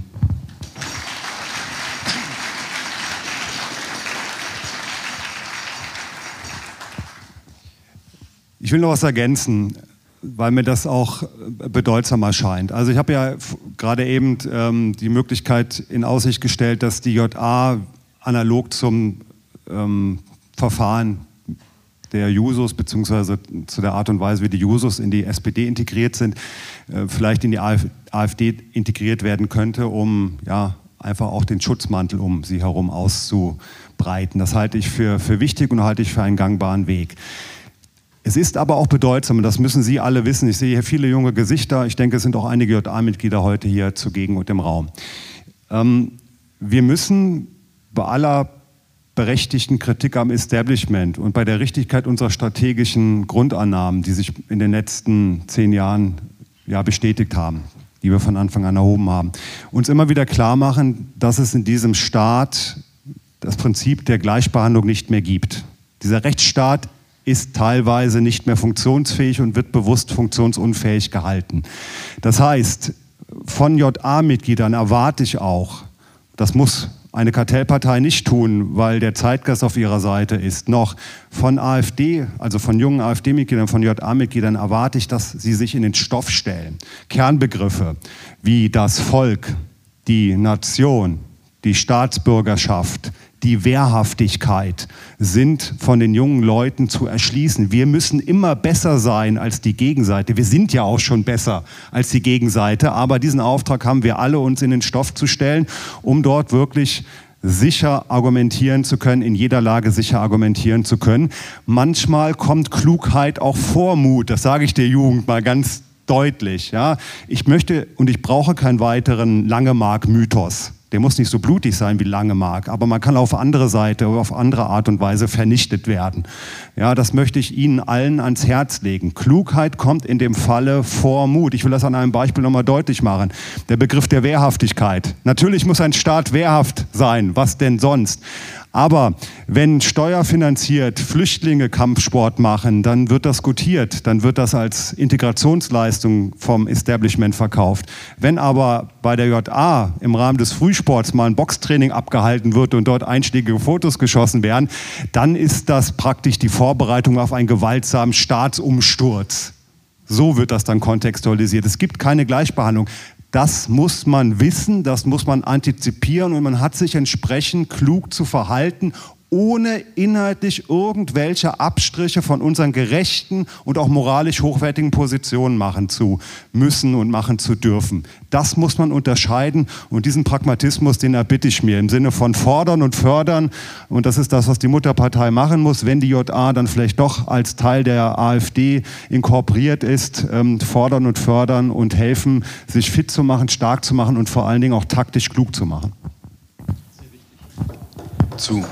Ich will noch was ergänzen, weil mir das auch bedeutsam erscheint. Also ich habe ja gerade eben ähm, die Möglichkeit in Aussicht gestellt, dass die J A analog zum ähm, Verfahren der Jusos beziehungsweise zu der Art und Weise, wie die Jusos in die S P D integriert sind, äh, vielleicht in die AfD integriert werden könnte, um ja einfach auch den Schutzmantel um sie herum auszubreiten. Das halte ich für, für wichtig und halte ich für einen gangbaren Weg. Es ist aber auch bedeutsam, und das müssen Sie alle wissen, ich sehe hier viele junge Gesichter, ich denke, es sind auch einige J A-Mitglieder heute hier zugegen und im Raum. Ähm, wir müssen bei aller berechtigten Kritik am Establishment und bei der Richtigkeit unserer strategischen Grundannahmen, die sich in den letzten zehn Jahren ja, bestätigt haben, die wir von Anfang an erhoben haben, uns immer wieder klar machen, dass es in diesem Staat das Prinzip der Gleichbehandlung nicht mehr gibt. Dieser Rechtsstaat ist teilweise nicht mehr funktionsfähig und wird bewusst funktionsunfähig gehalten. Das heißt, von J A-Mitgliedern erwarte ich auch, das muss eine Kartellpartei nicht tun, weil der Zeitgeist auf ihrer Seite ist, noch von AfD, also von jungen AfD-Mitgliedern, von J A-Mitgliedern erwarte ich, dass sie sich in den Stoff stellen. Kernbegriffe wie das Volk, die Nation, die Staatsbürgerschaft, die Wehrhaftigkeit sind von den jungen Leuten zu erschließen. Wir müssen immer besser sein als die Gegenseite. Wir sind ja auch schon besser als die Gegenseite, aber diesen Auftrag haben wir alle, uns in den Stoff zu stellen, um dort wirklich sicher argumentieren zu können, in jeder Lage sicher argumentieren zu können. Manchmal kommt Klugheit auch vor Mut, das sage ich der Jugend mal ganz deutlich. Ja. Ich möchte und ich brauche keinen weiteren Langemark-Mythos. Der muss nicht so blutig sein wie Langemark, aber man kann auf andere Seite oder auf andere Art und Weise vernichtet werden. Ja, das möchte ich Ihnen allen ans Herz legen. Klugheit kommt in dem Falle vor Mut. Ich will das an einem Beispiel nochmal deutlich machen. Der Begriff der Wehrhaftigkeit. Natürlich muss ein Staat wehrhaft sein, was denn sonst? Aber wenn steuerfinanziert Flüchtlinge Kampfsport machen, dann wird das gutiert, dann wird das als Integrationsleistung vom Establishment verkauft. Wenn aber bei der J A im Rahmen des Frühsports mal ein Boxtraining abgehalten wird und dort einschlägige Fotos geschossen werden, dann ist das praktisch die Vorbereitung auf einen gewaltsamen Staatsumsturz. So wird das dann kontextualisiert. Es gibt keine Gleichbehandlung. Das muss man wissen, das muss man antizipieren und man hat sich entsprechend klug zu verhalten, ohne inhaltlich irgendwelche Abstriche von unseren gerechten und auch moralisch hochwertigen Positionen machen zu müssen und machen zu dürfen. Das muss man unterscheiden und diesen Pragmatismus, den erbitte ich mir im Sinne von fordern und fördern. Und das ist das, was die Mutterpartei machen muss, wenn die J A dann vielleicht doch als Teil der AfD inkorporiert ist, ähm, fordern und fördern und helfen, sich fit zu machen, stark zu machen und vor allen Dingen auch taktisch klug zu machen. Zu.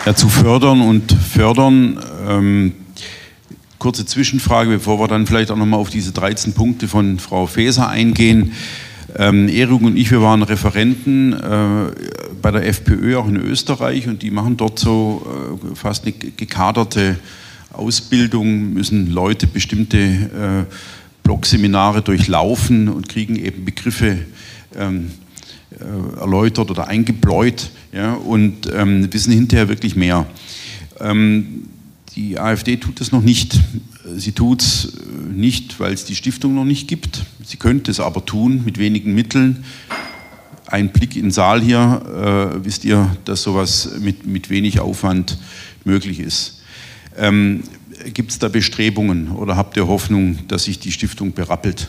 Ja, zu fördern und fördern. Ähm, kurze Zwischenfrage, bevor wir dann vielleicht auch nochmal auf diese dreizehn Punkte von Frau Faeser eingehen. Ähm, Erik und ich, wir waren Referenten äh, bei der FPÖ auch in Österreich und die machen dort so äh, fast eine gekaderte Ausbildung, müssen Leute bestimmte äh, Blogseminare durchlaufen und kriegen eben Begriffe ähm, äh, erläutert oder eingebläut, ja, und ähm, wissen hinterher wirklich mehr. Ähm, die AfD tut das noch nicht. Sie tut es nicht, weil es die Stiftung noch nicht gibt. Sie könnte es aber tun mit wenigen Mitteln. Ein Blick in den Saal hier, äh, wisst ihr, dass sowas mit, mit wenig Aufwand möglich ist. Ähm, gibt es da Bestrebungen oder habt ihr Hoffnung, dass sich die Stiftung berappelt?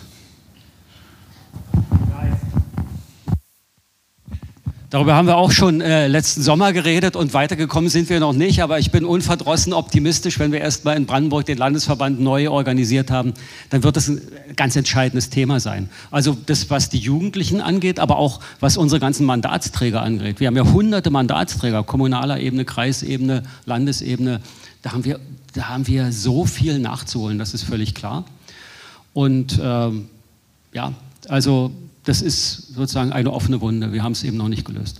Darüber haben wir auch schon äh, letzten Sommer geredet und weitergekommen sind wir noch nicht, aber ich bin unverdrossen optimistisch, wenn wir erst mal in Brandenburg den Landesverband neu organisiert haben, dann wird das ein ganz entscheidendes Thema sein. Also das, was die Jugendlichen angeht, aber auch was unsere ganzen Mandatsträger angeht. Wir haben ja hunderte Mandatsträger, kommunaler Ebene, Kreisebene, Landesebene, da haben wir, da haben wir so viel nachzuholen, das ist völlig klar. Und ähm, ja, also das ist sozusagen eine offene Wunde. Wir haben es eben noch nicht gelöst.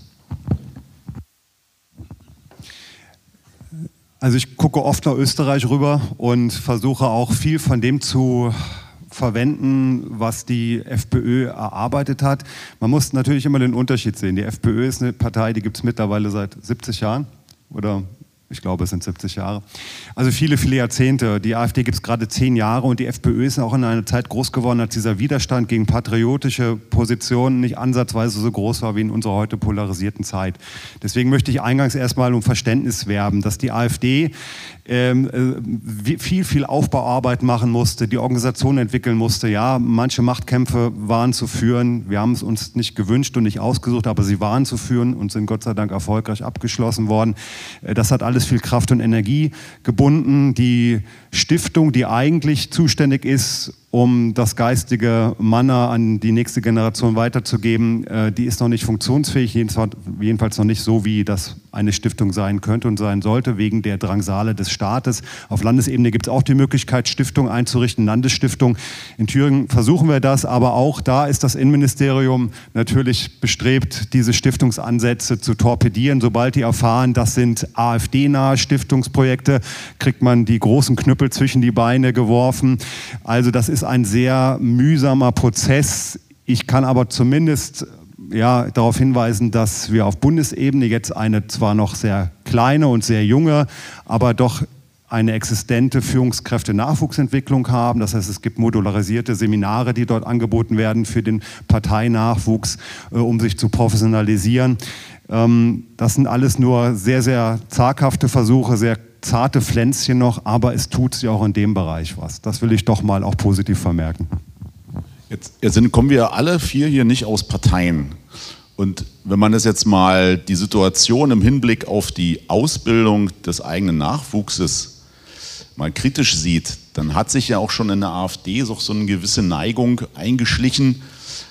Also ich gucke oft nach Österreich rüber und versuche auch viel von dem zu verwenden, was die FPÖ erarbeitet hat. Man muss natürlich immer den Unterschied sehen. Die FPÖ ist eine Partei, die gibt es mittlerweile seit siebzig Jahren oder ich glaube, es sind siebzig Jahre. Also viele, viele Jahrzehnte. Die AfD gibt es gerade zehn Jahre und die FPÖ ist auch in einer Zeit groß geworden, als dieser Widerstand gegen patriotische Positionen nicht ansatzweise so groß war wie in unserer heute polarisierten Zeit. Deswegen möchte ich eingangs erstmal um Verständnis werben, dass die AfD ähm, viel, viel Aufbauarbeit machen musste, die Organisation entwickeln musste. Ja, manche Machtkämpfe waren zu führen. Wir haben es uns nicht gewünscht und nicht ausgesucht, aber sie waren zu führen und sind Gott sei Dank erfolgreich abgeschlossen worden. Das hat alles viel Kraft und Energie gebunden. Die Stiftung, die eigentlich zuständig ist, um das geistige Manna an die nächste Generation weiterzugeben, äh, die ist noch nicht funktionsfähig, jedenfalls noch nicht so, wie das eine Stiftung sein könnte und sein sollte, wegen der Drangsale des Staates. Auf Landesebene gibt es auch die Möglichkeit, Stiftung einzurichten, Landesstiftung. In Thüringen versuchen wir das, aber auch da ist das Innenministerium natürlich bestrebt, diese Stiftungsansätze zu torpedieren. Sobald die erfahren, das sind AfD-nahe Stiftungsprojekte, kriegt man die großen Knüppel zwischen die Beine geworfen. Also das ist ein sehr mühsamer Prozess. Ich kann aber zumindest ja, darauf hinweisen, dass wir auf Bundesebene jetzt eine zwar noch sehr kleine und sehr junge, aber doch eine existente Führungskräfte-Nachwuchsentwicklung haben. Das heißt, es gibt modularisierte Seminare, die dort angeboten werden für den Parteinachwuchs, äh, um sich zu professionalisieren. Ähm, das sind alles nur sehr, sehr zaghafte Versuche, sehr zarte Pflänzchen noch, aber es tut sich auch in dem Bereich was. Das will ich doch mal auch positiv vermerken. Jetzt, jetzt sind, kommen wir alle vier hier nicht aus Parteien. Und wenn man das jetzt mal die Situation im Hinblick auf die Ausbildung des eigenen Nachwuchses mal kritisch sieht, dann hat sich ja auch schon in der AfD so, so eine gewisse Neigung eingeschlichen,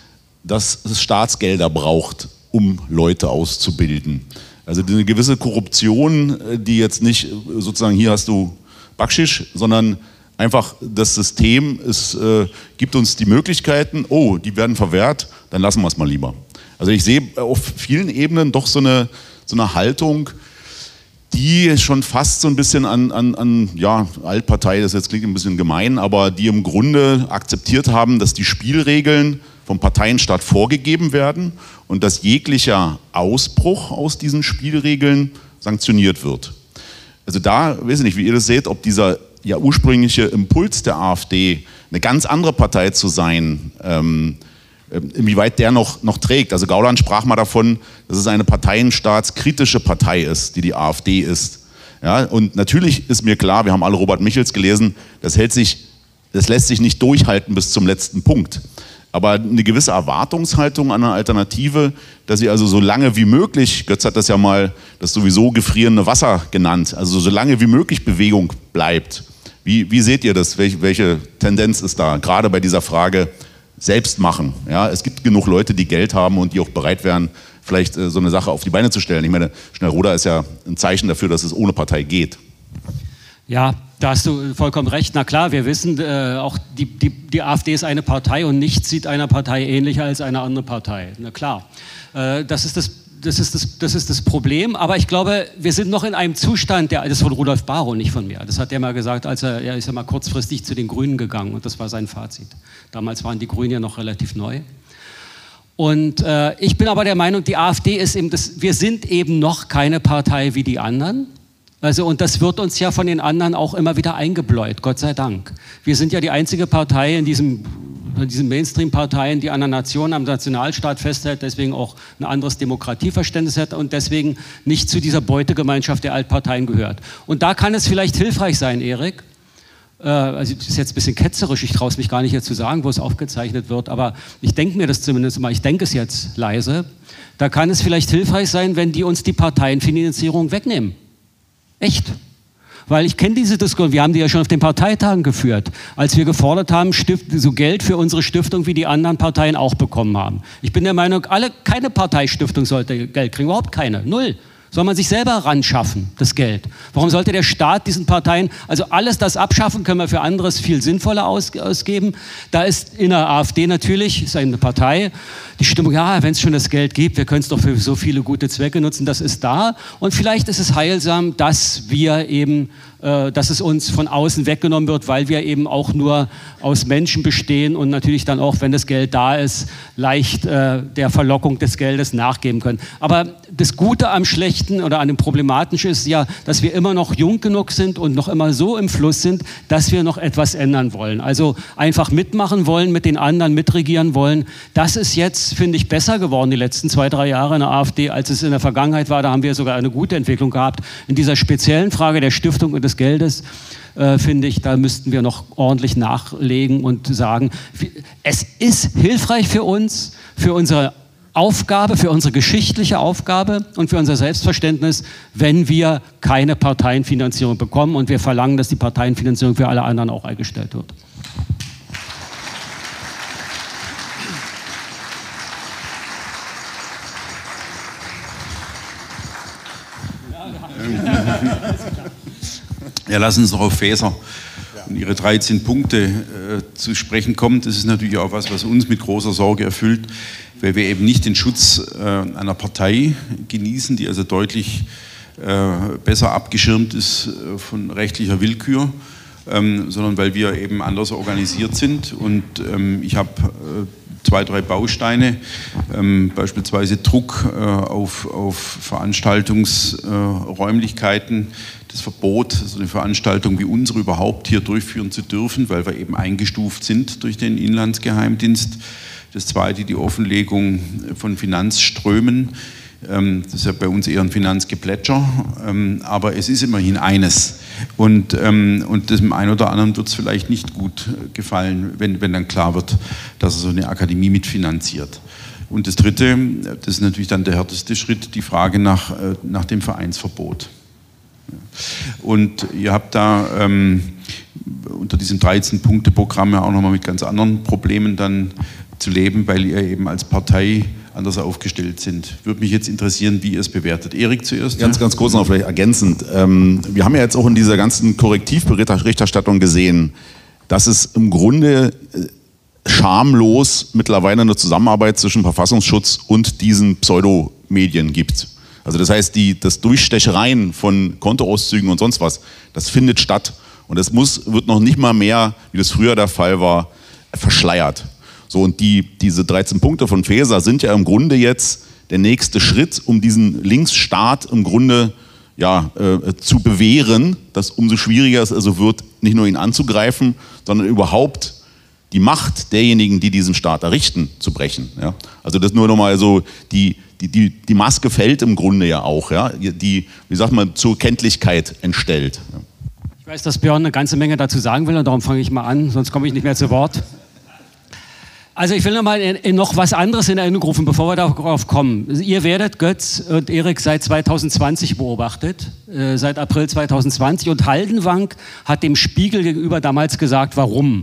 dass es Staatsgelder braucht, um Leute auszubilden. Also eine gewisse Korruption, die jetzt nicht sozusagen, hier hast du Backschisch, sondern einfach das System, es äh, gibt uns die Möglichkeiten, oh, die werden verwehrt, dann lassen wir es mal lieber. Also ich sehe auf vielen Ebenen doch so eine, so eine Haltung, die schon fast so ein bisschen an, an, an ja, Altpartei, das jetzt klingt ein bisschen gemein, aber die im Grunde akzeptiert haben, dass die Spielregeln vom Parteienstaat vorgegeben werden und dass jeglicher Ausbruch aus diesen Spielregeln sanktioniert wird. Also da, weiß ich nicht, wie ihr das seht, ob dieser ja ursprüngliche Impuls der AfD, eine ganz andere Partei zu sein, ähm, inwieweit der noch, noch trägt. Also Gauland sprach mal davon, dass es eine parteienstaatskritische Partei ist, die die AfD ist. Ja, und natürlich ist mir klar, wir haben alle Robert Michels gelesen, das hält sich, das lässt sich nicht durchhalten bis zum letzten Punkt. Aber eine gewisse Erwartungshaltung an eine Alternative, dass sie also so lange wie möglich, Götz hat das ja mal das sowieso gefrierende Wasser genannt, also so lange wie möglich Bewegung bleibt. Wie, wie seht ihr das? Welche, welche Tendenz ist da? Gerade bei dieser Frage selbst machen. Ja, es gibt genug Leute, die Geld haben und die auch bereit wären, vielleicht äh, so eine Sache auf die Beine zu stellen. Ich meine, Schnellroda ist ja ein Zeichen dafür, dass es ohne Partei geht. Ja, da hast du vollkommen recht. Na klar, wir wissen, äh, auch die, die, die AfD ist eine Partei und nichts sieht einer Partei ähnlicher als eine andere Partei. Na klar, äh, das ist das, das ist das, das ist das Problem. Aber ich glaube, wir sind noch in einem Zustand, der, das ist von Rudolf Barrow, nicht von mir. Das hat er mal gesagt, als er, er ist ja mal kurzfristig zu den Grünen gegangen und das war sein Fazit. Damals waren die Grünen ja noch relativ neu. Und äh, ich bin aber der Meinung, die AfD ist eben, das, wir sind eben noch keine Partei wie die anderen. Also, und das wird uns ja von den anderen auch immer wieder eingebläut, Gott sei Dank. Wir sind ja die einzige Partei in diesem, in diesen Mainstream-Parteien, die an der Nation, am Nationalstaat festhält, deswegen auch ein anderes Demokratieverständnis hat und deswegen nicht zu dieser Beutegemeinschaft der Altparteien gehört. Und da kann es vielleicht hilfreich sein, Erik, äh, also das ist jetzt ein bisschen ketzerisch, ich traue es mich gar nicht jetzt zu sagen, wo es aufgezeichnet wird, aber ich denke mir das zumindest mal, ich denke es jetzt leise, da kann es vielleicht hilfreich sein, wenn die uns die Parteienfinanzierung wegnehmen. Echt. Weil ich kenne diese Diskussion, wir haben die ja schon auf den Parteitagen geführt, als wir gefordert haben, Stift, so Geld für unsere Stiftung wie die anderen Parteien auch bekommen haben. Ich bin der Meinung, alle, keine Parteistiftung sollte Geld kriegen, überhaupt keine, null. Soll man sich selber ran schaffen, das Geld. Warum sollte der Staat diesen Parteien, also alles das abschaffen, können wir für anderes viel sinnvoller aus, ausgeben. Da ist in der AfD natürlich, ist eine Partei, die Stimmung, ja, wenn es schon das Geld gibt, wir können es doch für so viele gute Zwecke nutzen, das ist da. Und vielleicht ist es heilsam, dass wir eben, äh, dass es uns von außen weggenommen wird, weil wir eben auch nur aus Menschen bestehen und natürlich dann auch, wenn das Geld da ist, leicht äh, der Verlockung des Geldes nachgeben können. Aber das Gute am Schlechten oder an dem Problematischen ist ja, dass wir immer noch jung genug sind und noch immer so im Fluss sind, dass wir noch etwas ändern wollen. Also einfach mitmachen wollen, mit den anderen mitregieren wollen. Das ist jetzt, finde ich, besser geworden die letzten zwei, drei Jahre in der AfD, als es in der Vergangenheit war. Da haben wir sogar eine gute Entwicklung gehabt. In dieser speziellen Frage der Stiftung und des Geldes, äh, finde ich, da müssten wir noch ordentlich nachlegen und sagen, es ist hilfreich für uns, für unsere Aufgabe, für unsere geschichtliche Aufgabe und für unser Selbstverständnis, wenn wir keine Parteienfinanzierung bekommen und wir verlangen, dass die Parteienfinanzierung für alle anderen auch eingestellt wird. Ja, lassen Sie uns noch auf Faeser und Ihre dreizehn Punkte äh, zu sprechen kommen. Das ist natürlich auch was, was uns mit großer Sorge erfüllt, weil wir eben nicht den Schutz äh, einer Partei genießen, die also deutlich äh, besser abgeschirmt ist äh, von rechtlicher Willkür, ähm, sondern weil wir eben anders organisiert sind. Und ähm, ich habe äh, zwei, drei Bausteine, ähm, beispielsweise Druck äh, auf, auf Veranstaltungsräumlichkeiten, äh, das Verbot, so eine Veranstaltung wie unsere überhaupt hier durchführen zu dürfen, weil wir eben eingestuft sind durch den Inlandsgeheimdienst. Das zweite, die Offenlegung von Finanzströmen. Ähm, das ist ja bei uns eher ein Finanzgeplätscher, ähm, aber es ist immerhin eines. Und, ähm, und dem einen oder anderen wird es vielleicht nicht gut gefallen, wenn, wenn dann klar wird, dass er so eine Akademie mitfinanziert. Und das dritte, das ist natürlich dann der härteste Schritt, die Frage nach, äh, nach dem Vereinsverbot. Und ihr habt da ähm, unter diesem dreizehn-Punkte-Programm ja auch nochmal mit ganz anderen Problemen dann zu leben, weil ihr eben als Partei anders aufgestellt sind. Würde mich jetzt interessieren, wie ihr es bewertet. Erik zuerst. Ganz, ganz kurz noch vielleicht ergänzend. Ähm, wir haben ja jetzt auch in dieser ganzen Korrektivberichterstattung gesehen, dass es im Grunde äh, schamlos mittlerweile eine Zusammenarbeit zwischen Verfassungsschutz und diesen Pseudomedien gibt. Also das heißt, die, das Durchstechereien von Kontoauszügen und sonst was, das findet statt. Und das muss, wird noch nicht mal mehr, wie das früher der Fall war, verschleiert. So, und die, diese dreizehn Punkte von Faeser sind ja im Grunde jetzt der nächste Schritt, um diesen Linksstaat im Grunde ja, äh, zu bewähren, dass umso schwieriger es also wird, nicht nur ihn anzugreifen, sondern überhaupt die Macht derjenigen, die diesen Staat errichten, zu brechen. Ja? Also das nur nochmal so, die, die, die, die Maske fällt im Grunde ja auch, ja? Die, wie sagt man, zur Kenntlichkeit entstellt. Ja. Ich weiß, dass Björn eine ganze Menge dazu sagen will und darum fange ich mal an, sonst komme ich nicht mehr zu Wort. Also ich will noch mal in, in noch was anderes in Erinnerung rufen, bevor wir darauf kommen. Ihr werdet Götz und Erik seit zweitausendzwanzig beobachtet, äh, seit April zweitausendzwanzig, und Haldenwang hat dem Spiegel gegenüber damals gesagt, warum.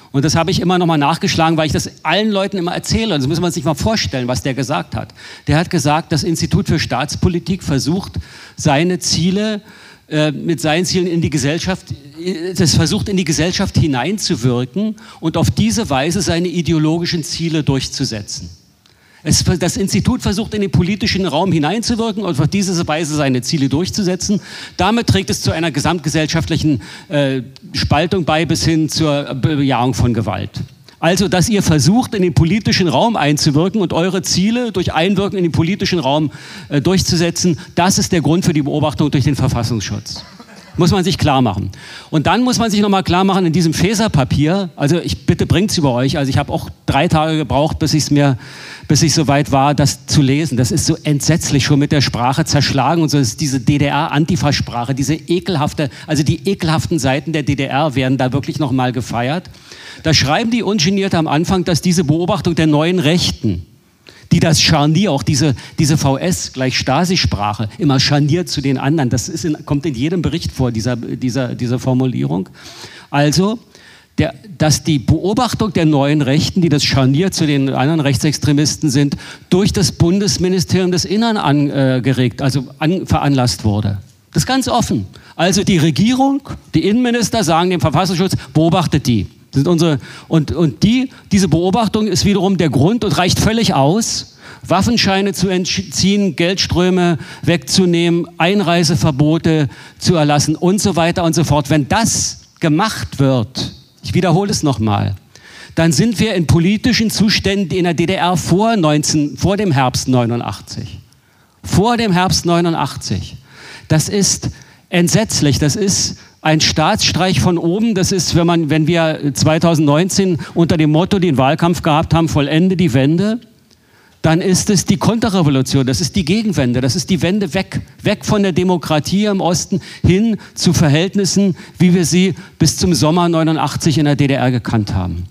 Und das habe ich immer noch mal nachgeschlagen, weil ich das allen Leuten immer erzähle. Das muss man sich mal vorstellen, was der gesagt hat. Der hat gesagt, das Institut für Staatspolitik versucht, seine Ziele, äh, mit seinen Zielen in die Gesellschaft, das versucht, in die Gesellschaft hineinzuwirken und auf diese Weise seine ideologischen Ziele durchzusetzen. Es, das Institut versucht, in den politischen Raum hineinzuwirken und auf diese Weise seine Ziele durchzusetzen. Damit trägt es zu einer gesamtgesellschaftlichen äh, Spaltung bei, bis hin zur Bejahung von Gewalt. Also, dass ihr versucht, in den politischen Raum einzuwirken und eure Ziele durch Einwirken in den politischen Raum äh, durchzusetzen, das ist der Grund für die Beobachtung durch den Verfassungsschutz. Muss man sich klar machen. Und dann muss man sich nochmal klar machen, in diesem Faeser-Papier, also ich bitte bringt's über euch, also ich habe auch drei Tage gebraucht, bis ich es mir, bis ich soweit war, das zu lesen. Das ist so entsetzlich, schon mit der Sprache zerschlagen und so. Das ist diese D D R-Antifa-Sprache, diese ekelhafte, also die ekelhaften Seiten der D D R werden da wirklich nochmal gefeiert. Da schreiben die ungeniert am Anfang, dass diese Beobachtung der neuen Rechten, die das Scharnier, auch diese, diese V S, gleich Stasi-Sprache, immer scharniert zu den anderen. Das ist in, kommt in jedem Bericht vor, dieser, dieser, diese Formulierung. Also, der, dass die Beobachtung der neuen Rechten, die das Scharnier zu den anderen Rechtsextremisten sind, durch das Bundesministerium des Innern angeregt, also an, veranlasst wurde. Das ist ganz offen. Also die Regierung, die Innenminister sagen dem Verfassungsschutz, beobachtet die. Sind unsere, und und die, diese Beobachtung ist wiederum der Grund und reicht völlig aus, Waffenscheine zu entziehen, Geldströme wegzunehmen, Einreiseverbote zu erlassen und so weiter und so fort. Wenn das gemacht wird, ich wiederhole es nochmal, dann sind wir in politischen Zuständen in der D D R vor, neunzehn, vor dem Herbst neunundachtzig. Vor dem Herbst neunundachtzig. Das ist entsetzlich, das ist ein Staatsstreich von oben. Das ist, wenn, man, wenn wir zweitausendneunzehn unter dem Motto den Wahlkampf gehabt haben, vollende die Wende, dann ist es die Konterrevolution, das ist die Gegenwende, das ist die Wende weg, weg von der Demokratie im Osten hin zu Verhältnissen, wie wir sie bis zum Sommer neunundachtzig in der D D R gekannt haben.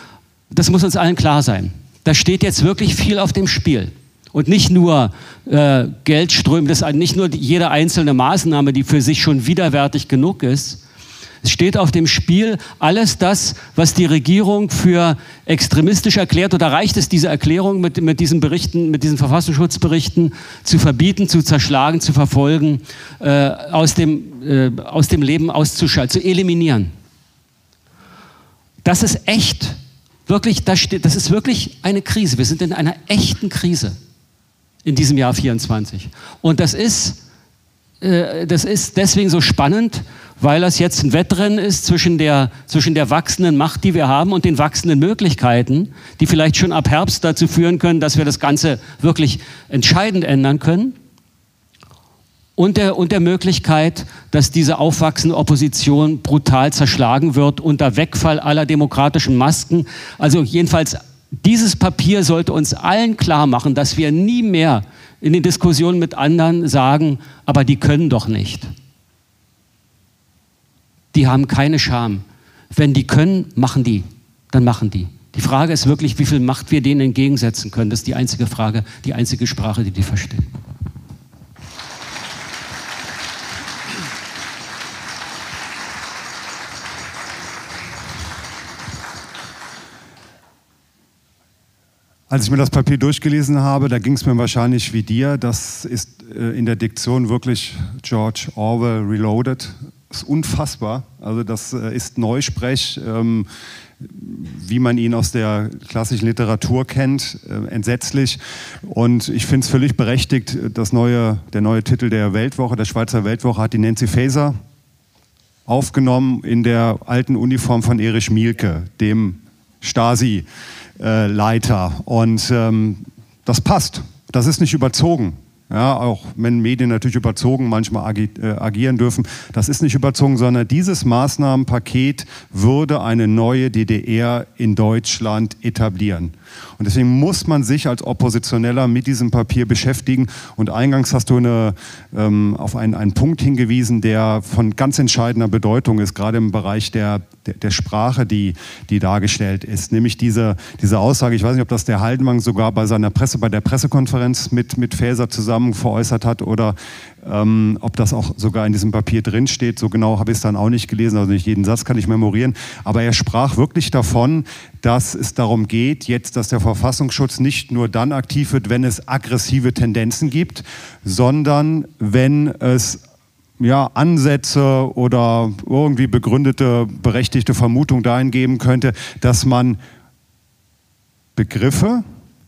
Das muss uns allen klar sein. Da steht jetzt wirklich viel auf dem Spiel. Und nicht nur äh, Geldströme, das ist nicht nur jede einzelne Maßnahme, die für sich schon widerwärtig genug ist. Es steht auf dem Spiel alles das, was die Regierung für extremistisch erklärt, oder reicht es, diese Erklärung mit, mit diesen Berichten, mit diesen Verfassungsschutzberichten zu verbieten, zu zerschlagen, zu verfolgen, äh, aus dem, äh, aus dem Leben auszuschalten, zu eliminieren. Das ist echt, wirklich, das, steht, das ist wirklich eine Krise. Wir sind in einer echten Krise in diesem Jahr vierundzwanzig. Und das ist, äh, das ist deswegen so spannend, weil das jetzt ein Wettrennen ist zwischen der, zwischen der wachsenden Macht, die wir haben, und den wachsenden Möglichkeiten, die vielleicht schon ab Herbst dazu führen können, dass wir das Ganze wirklich entscheidend ändern können. Und der, und der Möglichkeit, dass diese aufwachsende Opposition brutal zerschlagen wird unter Wegfall aller demokratischen Masken. Also jedenfalls, dieses Papier sollte uns allen klar machen, dass wir nie mehr in den Diskussionen mit anderen sagen, aber die können doch nicht. Die haben keine Scham. Wenn die können, machen die. Dann machen die. Die Frage ist wirklich, wie viel Macht wir denen entgegensetzen können. Das ist die einzige Frage, die einzige Sprache, die die verstehen. Als ich mir das Papier durchgelesen habe, da ging es mir wahrscheinlich wie dir. Das ist äh, in der Diktion wirklich George Orwell reloaded. Das ist unfassbar. Also das äh, ist Neusprech, ähm, wie man ihn aus der klassischen Literatur kennt, äh, entsetzlich. Und ich finde es völlig berechtigt, das neue, der neue Titel der Weltwoche, der Schweizer Weltwoche, hat die Nancy Faeser aufgenommen in der alten Uniform von Erich Mielke, dem Stasi Leiter. Und ähm, das passt. Das ist nicht überzogen. Ja, auch wenn Medien natürlich überzogen manchmal agi äh, agieren dürfen. Das ist nicht überzogen, sondern dieses Maßnahmenpaket würde eine neue D D R in Deutschland etablieren. Und deswegen muss man sich als Oppositioneller mit diesem Papier beschäftigen. Und eingangs hast du eine, ähm, auf einen, einen Punkt hingewiesen, der von ganz entscheidender Bedeutung ist, gerade im Bereich der, der, der Sprache, die, die dargestellt ist. Nämlich diese, diese Aussage, ich weiß nicht, ob das der Haldenwang sogar bei seiner Presse, bei der Pressekonferenz mit, mit Faeser zusammen veräußert hat oder ähm, ob das auch sogar in diesem Papier drinsteht. So genau habe ich es dann auch nicht gelesen, also nicht jeden Satz kann ich memorieren. Aber er sprach wirklich davon, dass es darum geht, jetzt, dass der Verfassungsschutz nicht nur dann aktiv wird, wenn es aggressive Tendenzen gibt, sondern wenn es ja, Ansätze oder irgendwie begründete, berechtigte Vermutung dahin geben könnte, dass man Begriffe,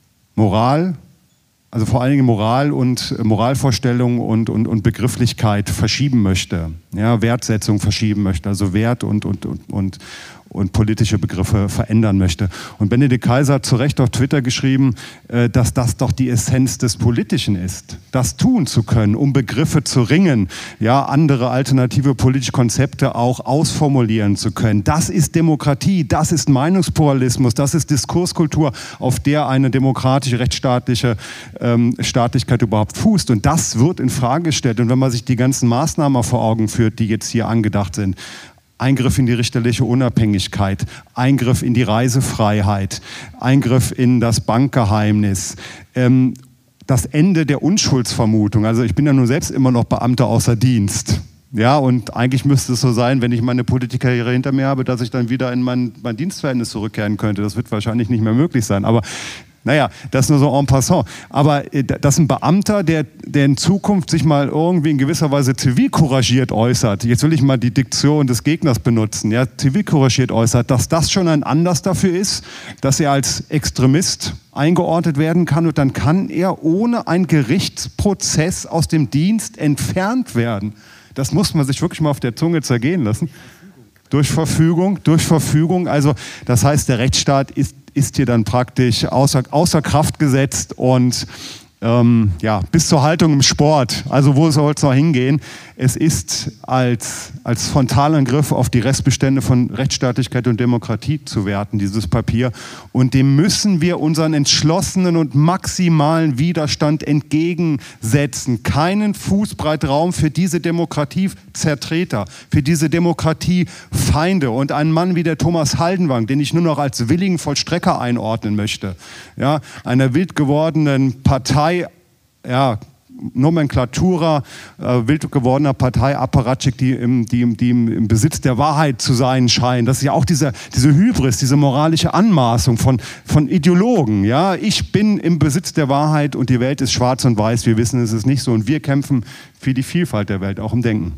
Moral, also vor allen Dingen Moral und Moralvorstellungen und, und, und Begrifflichkeit verschieben möchte, ja, Wertsetzung verschieben möchte, also Wert und, und, und, und, und politische Begriffe verändern möchte. Und Benedikt Kaiser hat zu Recht auf Twitter geschrieben, dass das doch die Essenz des Politischen ist, das tun zu können, um Begriffe zu ringen, ja, andere alternative politische Konzepte auch ausformulieren zu können. Das ist Demokratie, das ist Meinungspluralismus, das ist Diskurskultur, auf der eine demokratische, rechtsstaatliche ähm, Staatlichkeit überhaupt fußt. Und das wird in Frage gestellt. Und wenn man sich die ganzen Maßnahmen vor Augen führt, die jetzt hier angedacht sind, Eingriff in die richterliche Unabhängigkeit, Eingriff in die Reisefreiheit, Eingriff in das Bankgeheimnis, ähm, das Ende der Unschuldsvermutung. Also ich bin ja nun selbst immer noch Beamter außer Dienst. Ja, und eigentlich müsste es so sein, wenn ich meine Politikkarriere hinter mir habe, dass ich dann wieder in mein, mein Dienstverhältnis zurückkehren könnte. Das wird wahrscheinlich nicht mehr möglich sein. Aber naja, das nur so en passant. Aber dass ein Beamter, der, der in Zukunft sich mal irgendwie in gewisser Weise zivilcouragiert äußert, jetzt will ich mal die Diktion des Gegners benutzen, ja, zivilcouragiert äußert, dass das schon ein Anlass dafür ist, dass er als Extremist eingeordnet werden kann und dann kann er ohne einen Gerichtsprozess aus dem Dienst entfernt werden. Das muss man sich wirklich mal auf der Zunge zergehen lassen. Durch Verfügung, durch Verfügung. Also das heißt, der Rechtsstaat ist, ist hier dann praktisch außer, außer Kraft gesetzt und ähm, ja, bis zur Haltung im Sport. Also wo soll es noch hingehen? Es ist als, als Frontalangriff auf die Restbestände von Rechtsstaatlichkeit und Demokratie zu werten, dieses Papier. Und dem müssen wir unseren entschlossenen und maximalen Widerstand entgegensetzen. Keinen Fußbreit Raum für diese Demokratiezertreter, für diese Demokratiefeinde. Und ein Mann wie der Thomas Haldenwang, den ich nur noch als willigen Vollstrecker einordnen möchte, ja, einer wild gewordenen Partei, ja, Nomenklatura, äh, wild gewordener Parteiapparatschik, die, im, die, die im Besitz der Wahrheit zu sein scheinen. Das ist ja auch diese, diese Hybris, diese moralische Anmaßung von, von Ideologen. Ja? Ich bin im Besitz der Wahrheit und die Welt ist schwarz und weiß. Wir wissen, es ist nicht so. Und wir kämpfen für die Vielfalt der Welt, auch im Denken.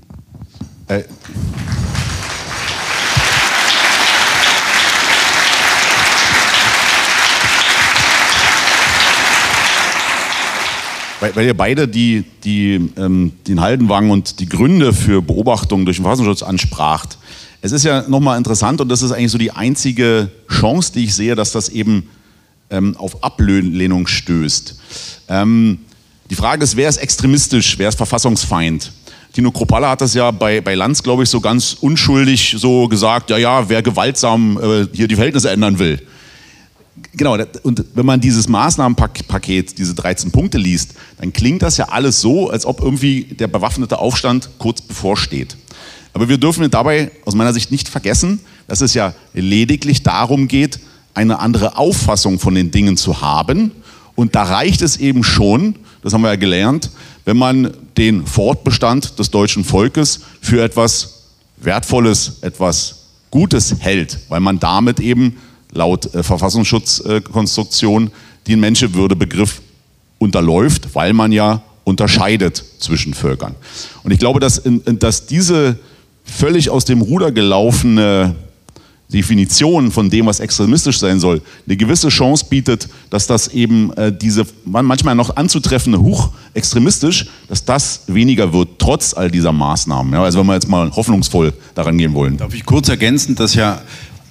Äh. Weil, weil ihr beide die, die, ähm, den Haldenwang und die Gründe für Beobachtungen durch den Verfassungsschutz anspracht. Es ist ja nochmal interessant und das ist eigentlich so die einzige Chance, die ich sehe, dass das eben ähm, auf Ablehnung stößt. Ähm, die Frage ist, wer ist extremistisch, wer ist Verfassungsfeind? Tino Kruppalla hat das ja bei, bei Lanz, glaube ich, so ganz unschuldig so gesagt, ja, ja, wer gewaltsam äh, hier die Verhältnisse ändern will. Genau, und wenn man dieses Maßnahmenpaket, diese dreizehn Punkte liest, dann klingt das ja alles so, als ob irgendwie der bewaffnete Aufstand kurz bevorsteht. Aber wir dürfen dabei aus meiner Sicht nicht vergessen, dass es ja lediglich darum geht, eine andere Auffassung von den Dingen zu haben. Und da reicht es eben schon, das haben wir ja gelernt, wenn man den Fortbestand des deutschen Volkes für etwas Wertvolles, etwas Gutes hält, weil man damit eben laut äh, Verfassungsschutzkonstruktion äh, den Menschenwürdebegriff unterläuft, weil man ja unterscheidet zwischen Völkern. Und ich glaube, dass, in, dass diese völlig aus dem Ruder gelaufene Definition von dem, was extremistisch sein soll, eine gewisse Chance bietet, dass das eben äh, diese manchmal noch anzutreffende Huch extremistisch, dass das weniger wird, trotz all dieser Maßnahmen. Ja, also wenn wir jetzt mal hoffnungsvoll daran gehen wollen. Darf ich kurz ergänzen, dass ja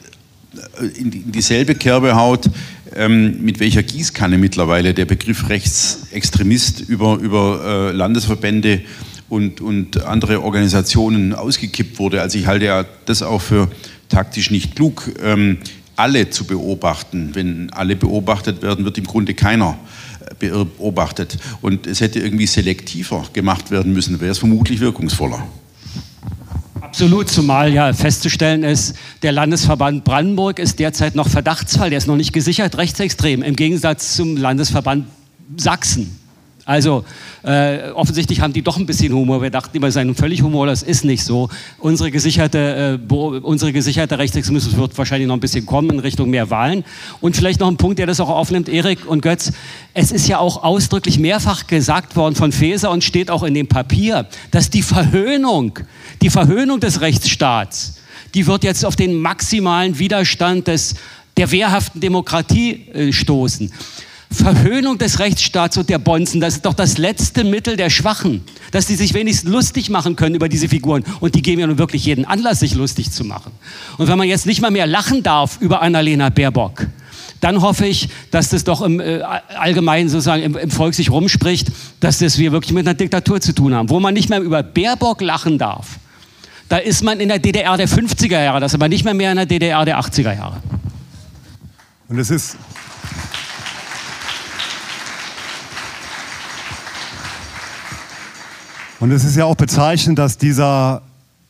in dieselbe Kerbe haut, ähm, mit welcher Gießkanne mittlerweile der Begriff Rechtsextremist über, über äh, Landesverbände und, und andere Organisationen ausgekippt wurde. Also ich halte ja das auch für taktisch nicht klug, ähm, alle zu beobachten. Wenn alle beobachtet werden, wird im Grunde keiner beobachtet. Und es hätte irgendwie selektiver gemacht werden müssen, wäre es vermutlich wirkungsvoller. Absolut, zumal ja festzustellen ist, der Landesverband Brandenburg ist derzeit noch Verdachtsfall, der ist noch nicht gesichert rechtsextrem, im Gegensatz zum Landesverband Sachsen. Also äh, offensichtlich haben die doch ein bisschen Humor. Wir dachten immer, sie seien völlig humorlos. Ist nicht so. Unsere gesicherte, äh, unsere gesicherte Rechtsextremismus wird wahrscheinlich noch ein bisschen kommen in Richtung mehr Wahlen. Und vielleicht noch ein Punkt, der das auch aufnimmt, Erik und Götz. Es ist ja auch ausdrücklich mehrfach gesagt worden von Faeser und steht auch in dem Papier, dass die Verhöhnung, die Verhöhnung des Rechtsstaats, die wird jetzt auf den maximalen Widerstand des, der wehrhaften Demokratie äh, stoßen. Verhöhnung des Rechtsstaats und der Bonzen, das ist doch das letzte Mittel der Schwachen, dass die sich wenigstens lustig machen können über diese Figuren. Und die geben ja nun wirklich jeden Anlass, sich lustig zu machen. Und wenn man jetzt nicht mal mehr lachen darf über Annalena Baerbock, dann hoffe ich, dass das doch im äh, allgemein sozusagen im, im Volk sich rumspricht, dass das wir wirklich mit einer Diktatur zu tun haben. Wo man nicht mehr über Baerbock lachen darf, da ist man in der D D R der fünfziger Jahre, das ist aber nicht mehr mehr in der D D R der achtziger Jahre. Und es ist... Und es ist ja auch bezeichnend, dass dieser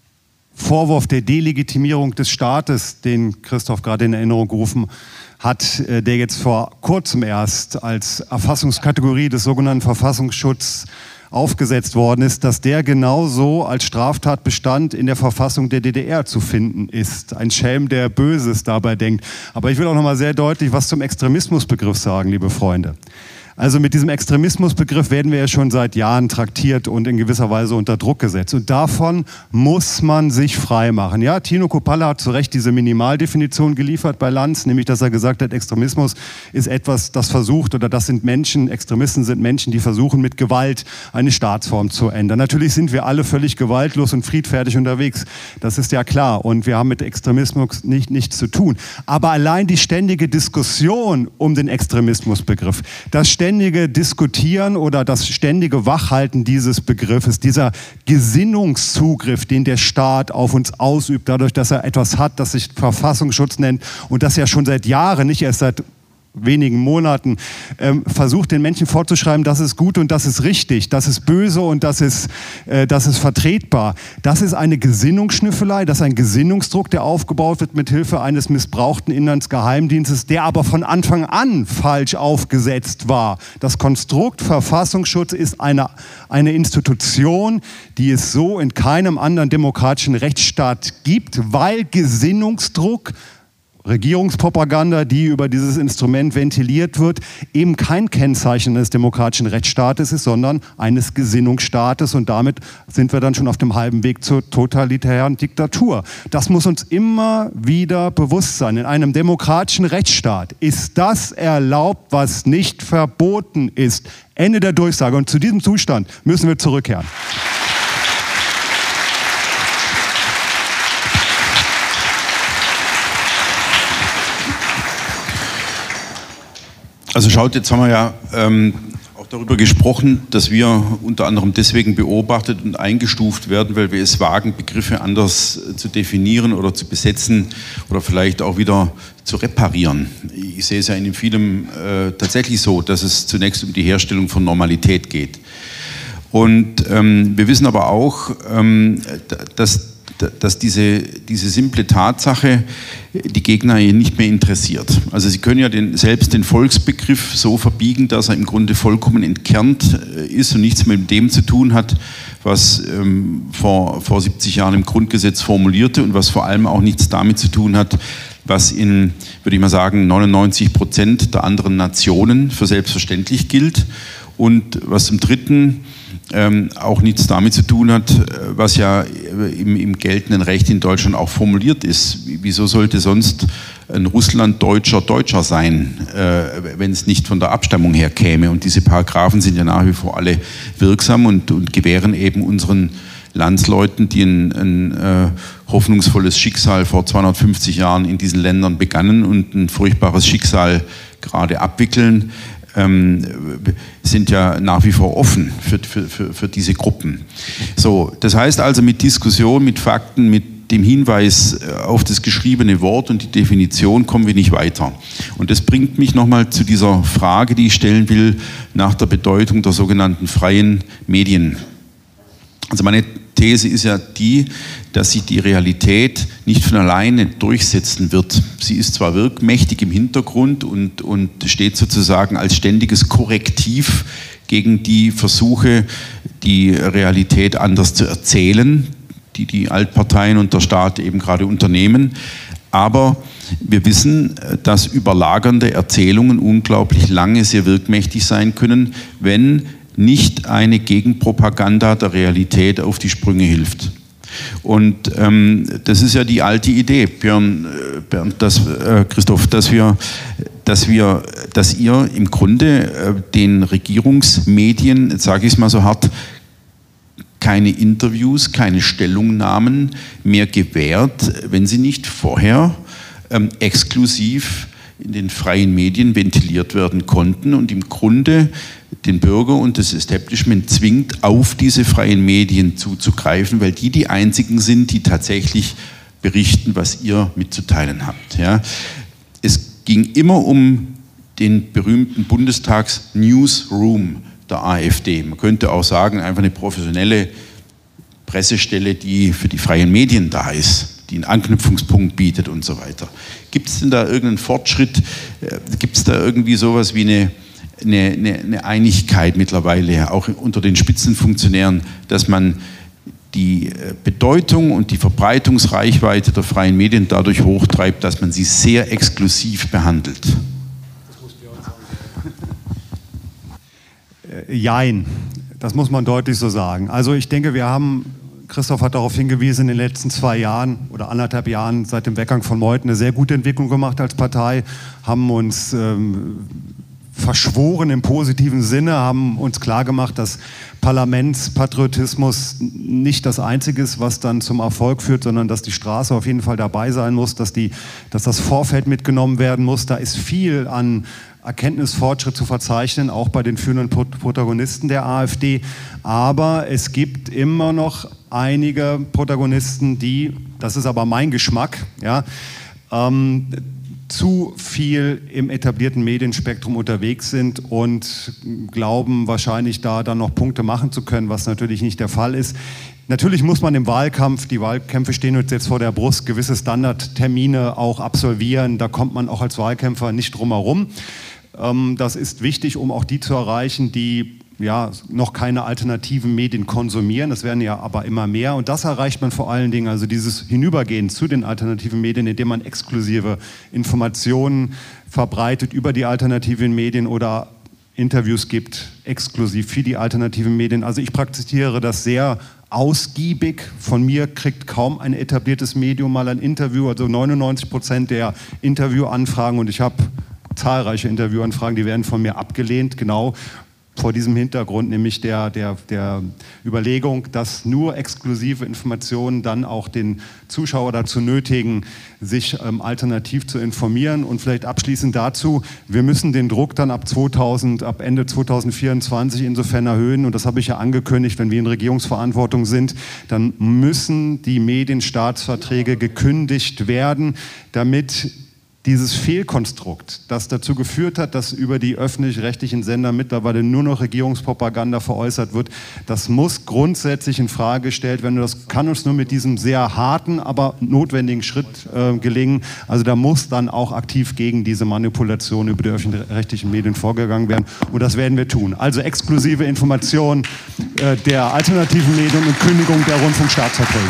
Vorwurf der Delegitimierung des Staates, den Christoph gerade in Erinnerung gerufen hat, der jetzt vor kurzem erst als Erfassungskategorie des sogenannten Verfassungsschutzes aufgesetzt worden ist, dass der genauso als Straftatbestand in der Verfassung der D D R zu finden ist. Ein Schelm, der Böses dabei denkt. Aber ich will auch noch mal sehr deutlich was zum Extremismusbegriff sagen, liebe Freunde. Also mit diesem Extremismusbegriff werden wir ja schon seit Jahren traktiert und in gewisser Weise unter Druck gesetzt. Und davon muss man sich frei machen. Ja, Tino Coppola hat zu Recht diese Minimaldefinition geliefert bei Lanz, nämlich dass er gesagt hat, Extremismus ist etwas, das versucht, oder das sind Menschen, Extremisten sind Menschen, die versuchen mit Gewalt eine Staatsform zu ändern. Natürlich sind wir alle völlig gewaltlos und friedfertig unterwegs, das ist ja klar. Und wir haben mit Extremismus nicht, nichts zu tun. Aber allein die ständige Diskussion um den Extremismusbegriff, das ständige Diskutieren oder das ständige Wachhalten dieses Begriffes, dieser Gesinnungszugriff, den der Staat auf uns ausübt, dadurch, dass er etwas hat, das sich Verfassungsschutz nennt und das ja schon seit Jahren, nicht erst seit wenigen Monaten, ähm, versucht den Menschen vorzuschreiben, das ist gut und das ist richtig, das ist böse und das ist, äh, das ist vertretbar. Das ist eine Gesinnungsschnüffelei, das ist ein Gesinnungsdruck, der aufgebaut wird mit Hilfe eines missbrauchten Inlandsgeheimdienstes, der aber von Anfang an falsch aufgesetzt war. Das Konstrukt Verfassungsschutz ist eine, eine Institution, die es so in keinem anderen demokratischen Rechtsstaat gibt, weil Gesinnungsdruck, Regierungspropaganda, die über dieses Instrument ventiliert wird, eben kein Kennzeichen eines demokratischen Rechtsstaates ist, sondern eines Gesinnungsstaates. Und damit sind wir dann schon auf dem halben Weg zur totalitären Diktatur. Das muss uns immer wieder bewusst sein. In einem demokratischen Rechtsstaat ist das erlaubt, was nicht verboten ist. Ende der Durchsage. Und zu diesem Zustand müssen wir zurückkehren. Also schaut, jetzt haben wir ja ähm, auch darüber gesprochen, dass wir unter anderem deswegen beobachtet und eingestuft werden, weil wir es wagen, Begriffe anders äh, zu definieren oder zu besetzen oder vielleicht auch wieder zu reparieren. Ich sehe es ja in vielem äh, tatsächlich so, dass es zunächst um die Herstellung von Normalität geht. Und ähm, wir wissen aber auch, ähm, dass dass diese, diese simple Tatsache die Gegner hier nicht mehr interessiert. Also sie können ja den, selbst den Volksbegriff so verbiegen, dass er im Grunde vollkommen entkernt ist und nichts mit dem zu tun hat, was ähm, vor, vor siebzig Jahren im Grundgesetz formulierte und was vor allem auch nichts damit zu tun hat, was in, würde ich mal sagen, neunundneunzig Prozent der anderen Nationen für selbstverständlich gilt und was zum Dritten Ähm, auch nichts damit zu tun hat, was ja im, im geltenden Recht in Deutschland auch formuliert ist. Wieso sollte sonst ein Russlanddeutscher Deutscher sein, äh, wenn es nicht von der Abstammung her käme? Und diese Paragraphen sind ja nach wie vor alle wirksam und, und gewähren eben unseren Landsleuten, die ein, ein äh, hoffnungsvolles Schicksal vor zweihundertfünfzig Jahren in diesen Ländern begannen und ein furchtbares Schicksal gerade abwickeln, Ähm, sind ja nach wie vor offen für, für, für, für diese Gruppen. So, das heißt also mit Diskussion, mit Fakten, mit dem Hinweis auf das geschriebene Wort und die Definition kommen wir nicht weiter. Und das bringt mich nochmal zu dieser Frage, die ich stellen will, nach der Bedeutung der sogenannten freien Medien. Also meine These ist ja die, dass sich die Realität nicht von alleine durchsetzen wird. Sie ist zwar wirkmächtig im Hintergrund und, und steht sozusagen als ständiges Korrektiv gegen die Versuche, die Realität anders zu erzählen, die die Altparteien und der Staat eben gerade unternehmen. Aber wir wissen, dass überlagernde Erzählungen unglaublich lange sehr wirkmächtig sein können, wenn nicht eine Gegenpropaganda der Realität auf die Sprünge hilft. Und ähm, das ist ja die alte Idee, Björn, äh, Bernd, dass, äh, Christoph, dass wir, dass wir, dass ihr im Grunde äh, den Regierungsmedien, jetzt sage ich es mal so hart, keine Interviews, keine Stellungnahmen mehr gewährt, wenn sie nicht vorher ähm, exklusiv in den freien Medien ventiliert werden konnten und im Grunde den Bürger und das Establishment zwingt, auf diese freien Medien zuzugreifen, weil die die einzigen sind, die tatsächlich berichten, was ihr mitzuteilen habt. Ja. Es ging immer um den berühmten Bundestags-Newsroom der AfD. Man könnte auch sagen, einfach eine professionelle Pressestelle, die für die freien Medien da ist, die einen Anknüpfungspunkt bietet und so weiter. Gibt es denn da irgendeinen Fortschritt? Gibt es da irgendwie sowas wie eine, eine, eine Einigkeit mittlerweile, auch unter den Spitzenfunktionären, dass man die Bedeutung und die Verbreitungsreichweite der freien Medien dadurch hochtreibt, dass man sie sehr exklusiv behandelt? Jein, das muss man deutlich so sagen. Also ich denke, wir haben, Christoph hat darauf hingewiesen, in den letzten zwei Jahren oder anderthalb Jahren seit dem Weggang von Meuthen eine sehr gute Entwicklung gemacht als Partei, haben uns ähm, verschworen im positiven Sinne, haben uns klargemacht, dass Parlamentspatriotismus nicht das Einzige ist, was dann zum Erfolg führt, sondern dass die Straße auf jeden Fall dabei sein muss, dass, die, dass das Vorfeld mitgenommen werden muss. Da ist viel an Erkenntnisfortschritt zu verzeichnen, auch bei den führenden Protagonisten der AfD. Aber es gibt immer noch einige Protagonisten, die, das ist aber mein Geschmack, ja, ähm, zu viel im etablierten Medienspektrum unterwegs sind und glauben wahrscheinlich da dann noch Punkte machen zu können, was natürlich nicht der Fall ist. Natürlich muss man im Wahlkampf, die Wahlkämpfe stehen uns jetzt vor der Brust, gewisse Standardtermine auch absolvieren. Da kommt man auch als Wahlkämpfer nicht drum herum. Das ist wichtig, um auch die zu erreichen, die ja noch keine alternativen Medien konsumieren. Das werden ja aber immer mehr. Und das erreicht man vor allen Dingen, also dieses Hinübergehen zu den alternativen Medien, indem man exklusive Informationen verbreitet über die alternativen Medien oder Interviews gibt, exklusiv für die alternativen Medien. Also ich praktiziere das sehr ausgiebig. Von mir kriegt kaum ein etabliertes Medium mal ein Interview, also neunundneunzig Prozent der Interviewanfragen, und ich habe zahlreiche Interviewanfragen, die werden von mir abgelehnt, genau vor diesem Hintergrund, nämlich der, der, der Überlegung, dass nur exklusive Informationen dann auch den Zuschauer dazu nötigen, sich ähm, alternativ zu informieren. Und vielleicht abschließend dazu, wir müssen den Druck dann ab, zweitausend, ab Ende zweitausendvierundzwanzig insofern erhöhen, und das habe ich ja angekündigt, wenn wir in Regierungsverantwortung sind, dann müssen die Medienstaatsverträge gekündigt werden, damit dieses Fehlkonstrukt, das dazu geführt hat, dass über die öffentlich-rechtlichen Sender mittlerweile nur noch Regierungspropaganda veräußert wird, das muss grundsätzlich in Frage gestellt werden. Das kann uns nur mit diesem sehr harten, aber notwendigen Schritt äh, gelingen. Also da muss dann auch aktiv gegen diese Manipulation über die öffentlich-rechtlichen Medien vorgegangen werden. Und das werden wir tun. Also exklusive Information äh, der alternativen Medien und Kündigung der Rundfunkstaatsverträge.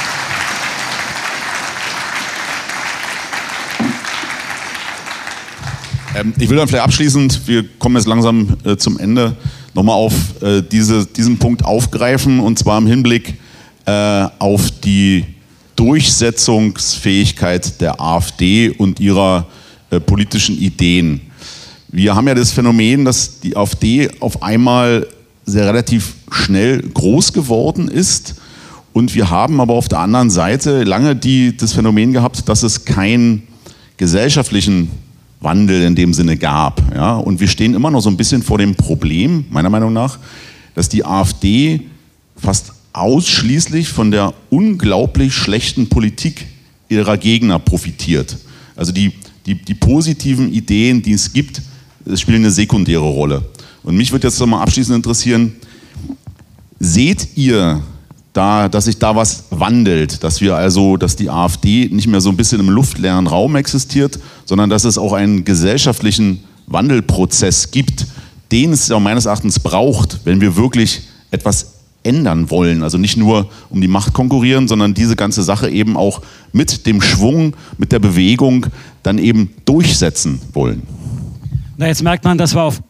Ich will dann vielleicht abschließend, wir kommen jetzt langsam äh, zum Ende, nochmal auf äh, diese, diesen Punkt aufgreifen, und zwar im Hinblick äh, auf die Durchsetzungsfähigkeit der AfD und ihrer äh, politischen Ideen. Wir haben ja das Phänomen, dass die AfD auf einmal sehr relativ schnell groß geworden ist, und wir haben aber auf der anderen Seite lange die, das Phänomen gehabt, dass es keinen gesellschaftlichen Wandel in dem Sinne gab. Ja? Und wir stehen immer noch so ein bisschen vor dem Problem, meiner Meinung nach, dass die AfD fast ausschließlich von der unglaublich schlechten Politik ihrer Gegner profitiert. Also die, die, die positiven Ideen, die es gibt, spielen eine sekundäre Rolle. Und mich würde jetzt noch mal abschließend interessieren, seht ihr da, dass sich da was wandelt, dass wir also, dass die AfD nicht mehr so ein bisschen im luftleeren Raum existiert, sondern dass es auch einen gesellschaftlichen Wandelprozess gibt, den es ja meines Erachtens braucht, wenn wir wirklich etwas ändern wollen. Also nicht nur um die Macht konkurrieren, sondern diese ganze Sache eben auch mit dem Schwung, mit der Bewegung dann eben durchsetzen wollen. Na, jetzt merkt man, dass wir auf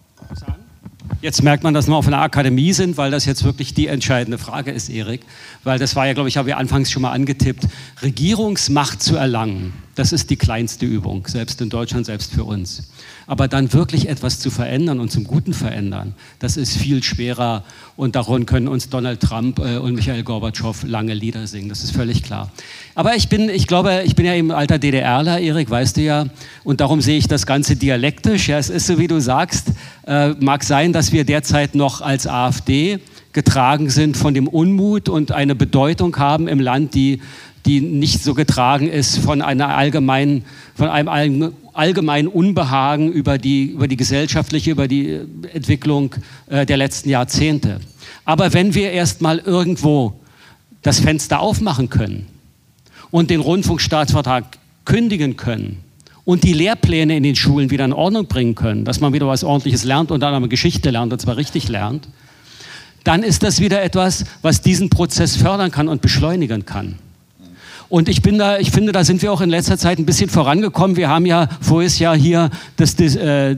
Jetzt merkt man, dass wir auf einer Akademie sind, weil das jetzt wirklich die entscheidende Frage ist, Erik. Weil das war ja, glaube ich, habe ich anfangs schon mal angetippt. Regierungsmacht zu erlangen, das ist die kleinste Übung, selbst in Deutschland, selbst für uns. Aber dann wirklich etwas zu verändern und zum Guten verändern, das ist viel schwerer. Und darum können uns Donald Trump äh, und Michail Gorbatschow lange Lieder singen, das ist völlig klar. Aber ich bin, ich glaube, ich bin ja eben alter DDRler, Erik, weißt du ja. Und darum sehe ich das Ganze dialektisch. Ja, es ist so, wie du sagst, äh, mag sein, dass wir derzeit noch als AfD getragen sind von dem Unmut und eine Bedeutung haben im Land, die, die nicht so getragen ist von einer allgemeinen, von einem allgemeinen Unbehagen über die, über die gesellschaftliche, über die Entwicklung äh, der letzten Jahrzehnte. Aber wenn wir erst mal irgendwo das Fenster aufmachen können und den Rundfunkstaatsvertrag kündigen können und die Lehrpläne in den Schulen wieder in Ordnung bringen können, dass man wieder was Ordentliches lernt und dann aber Geschichte lernt und zwar richtig lernt, dann ist das wieder etwas, was diesen Prozess fördern kann und beschleunigen kann. Und ich bin da, ich finde, da sind wir auch in letzter Zeit ein bisschen vorangekommen. Wir haben ja voriges Jahr hier das, die,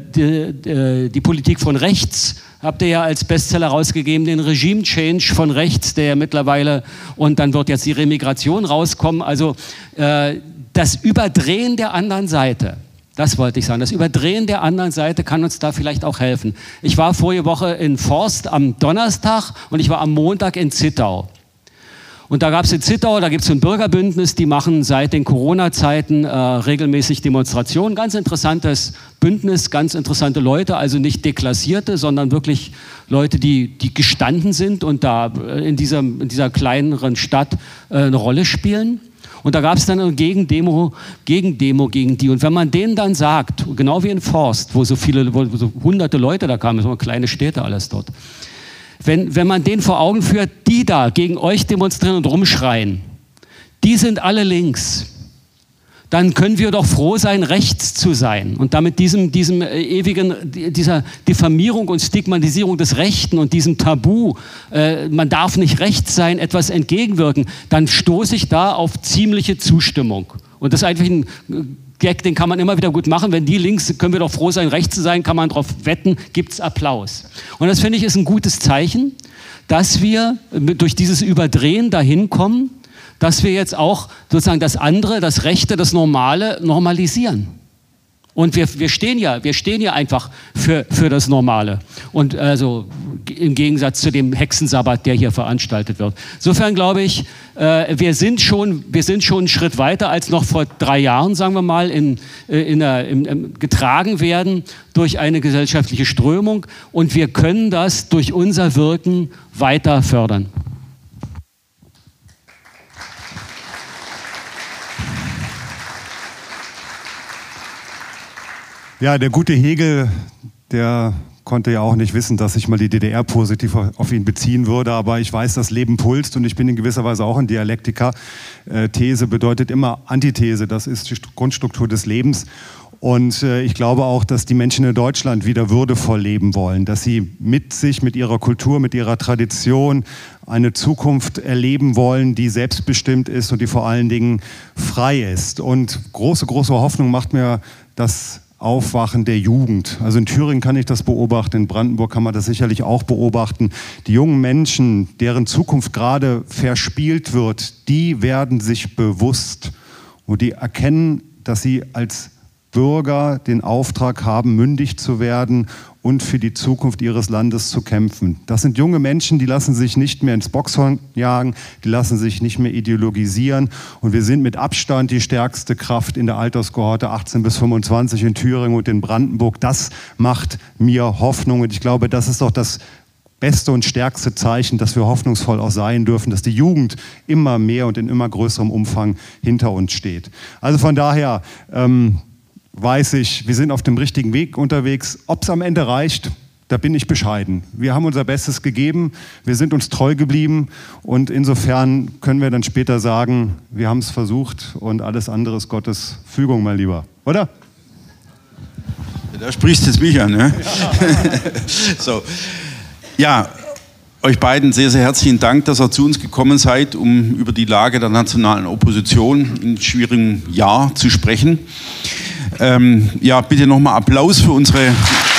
die, die Politik von rechts, habt ihr ja als Bestseller rausgegeben, den Regime Change von rechts, der ja mittlerweile, und dann wird jetzt die Remigration rauskommen. Also äh, das Überdrehen der anderen Seite, das wollte ich sagen, das Überdrehen der anderen Seite kann uns da vielleicht auch helfen. Ich war vorige Woche in Forst am Donnerstag und ich war am Montag in Zittau. Und da gab es in Zittau, da gibt es so ein Bürgerbündnis, die machen seit den Corona-Zeiten äh, regelmäßig Demonstrationen. Ganz interessantes Bündnis, ganz interessante Leute, also nicht deklassierte, sondern wirklich Leute, die, die gestanden sind und da in dieser, in dieser kleineren Stadt äh, eine Rolle spielen. Und da gab es dann eine Gegendemo, Gegendemo gegen die. Und wenn man denen dann sagt, genau wie in Forst, wo so viele, wo so hunderte Leute da kamen, so kleine Städte alles dort, Wenn, wenn man denen vor Augen führt, die da gegen euch demonstrieren und rumschreien, die sind alle links, dann können wir doch froh sein, rechts zu sein und damit diesem, diesem ewigen, dieser Diffamierung und Stigmatisierung des Rechten und diesem Tabu, äh, man darf nicht rechts sein, etwas entgegenwirken, dann stoße ich da auf ziemliche Zustimmung. Und das ist eigentlich ein Gag, den kann man immer wieder gut machen. Wenn die links, können wir doch froh sein, rechts zu sein, kann man darauf wetten, gibt es Applaus. Und das finde ich ist ein gutes Zeichen, dass wir durch dieses Überdrehen dahin kommen, dass wir jetzt auch sozusagen das andere, das Rechte, das Normale normalisieren. Und wir, wir, stehen ja, wir stehen ja einfach für, für das Normale. Und also im Gegensatz zu dem Hexensabbat, der hier veranstaltet wird. Insofern glaube ich, äh, wir, sind schon, wir sind schon einen Schritt weiter als noch vor drei Jahren, sagen wir mal, in, in der, in, in, getragen werden durch eine gesellschaftliche Strömung. Und wir können das durch unser Wirken weiter fördern. Ja, der gute Hegel, der konnte ja auch nicht wissen, dass sich mal die D D R positiv auf ihn beziehen würde, aber ich weiß, das Leben pulst und ich bin in gewisser Weise auch ein Dialektiker. Äh, These bedeutet immer Antithese, das ist die Grundstruktur des Lebens. Und äh, ich glaube auch, dass die Menschen in Deutschland wieder würdevoll leben wollen, dass sie mit sich, mit ihrer Kultur, mit ihrer Tradition eine Zukunft erleben wollen, die selbstbestimmt ist und die vor allen Dingen frei ist. Und große, große Hoffnung macht mir das Aufwachen der Jugend. Also in Thüringen kann ich das beobachten, in Brandenburg kann man das sicherlich auch beobachten. Die jungen Menschen, deren Zukunft gerade verspielt wird, die werden sich bewusst und die erkennen, dass sie als Bürger den Auftrag haben, mündig zu werden und für die Zukunft ihres Landes zu kämpfen. Das sind junge Menschen, die lassen sich nicht mehr ins Boxhorn jagen, die lassen sich nicht mehr ideologisieren. Und wir sind mit Abstand die stärkste Kraft in der Alterskohorte achtzehn bis fünfundzwanzig in Thüringen und in Brandenburg. Das macht mir Hoffnung und ich glaube, das ist doch das beste und stärkste Zeichen, dass wir hoffnungsvoll auch sein dürfen, dass die Jugend immer mehr und in immer größerem Umfang hinter uns steht. Also von daher ähm, weiß ich, wir sind auf dem richtigen Weg unterwegs. Ob es am Ende reicht, da bin ich bescheiden. Wir haben unser Bestes gegeben, wir sind uns treu geblieben und insofern können wir dann später sagen, wir haben es versucht und alles andere ist Gottes Fügung, mein Lieber. Oder? Da sprichst jetzt mich an, ne? Ja. So. Ja, euch beiden sehr, sehr herzlichen Dank, dass ihr zu uns gekommen seid, um über die Lage der nationalen Opposition in schwierigem Jahr zu sprechen. Ähm, ja, bitte nochmal Applaus für unsere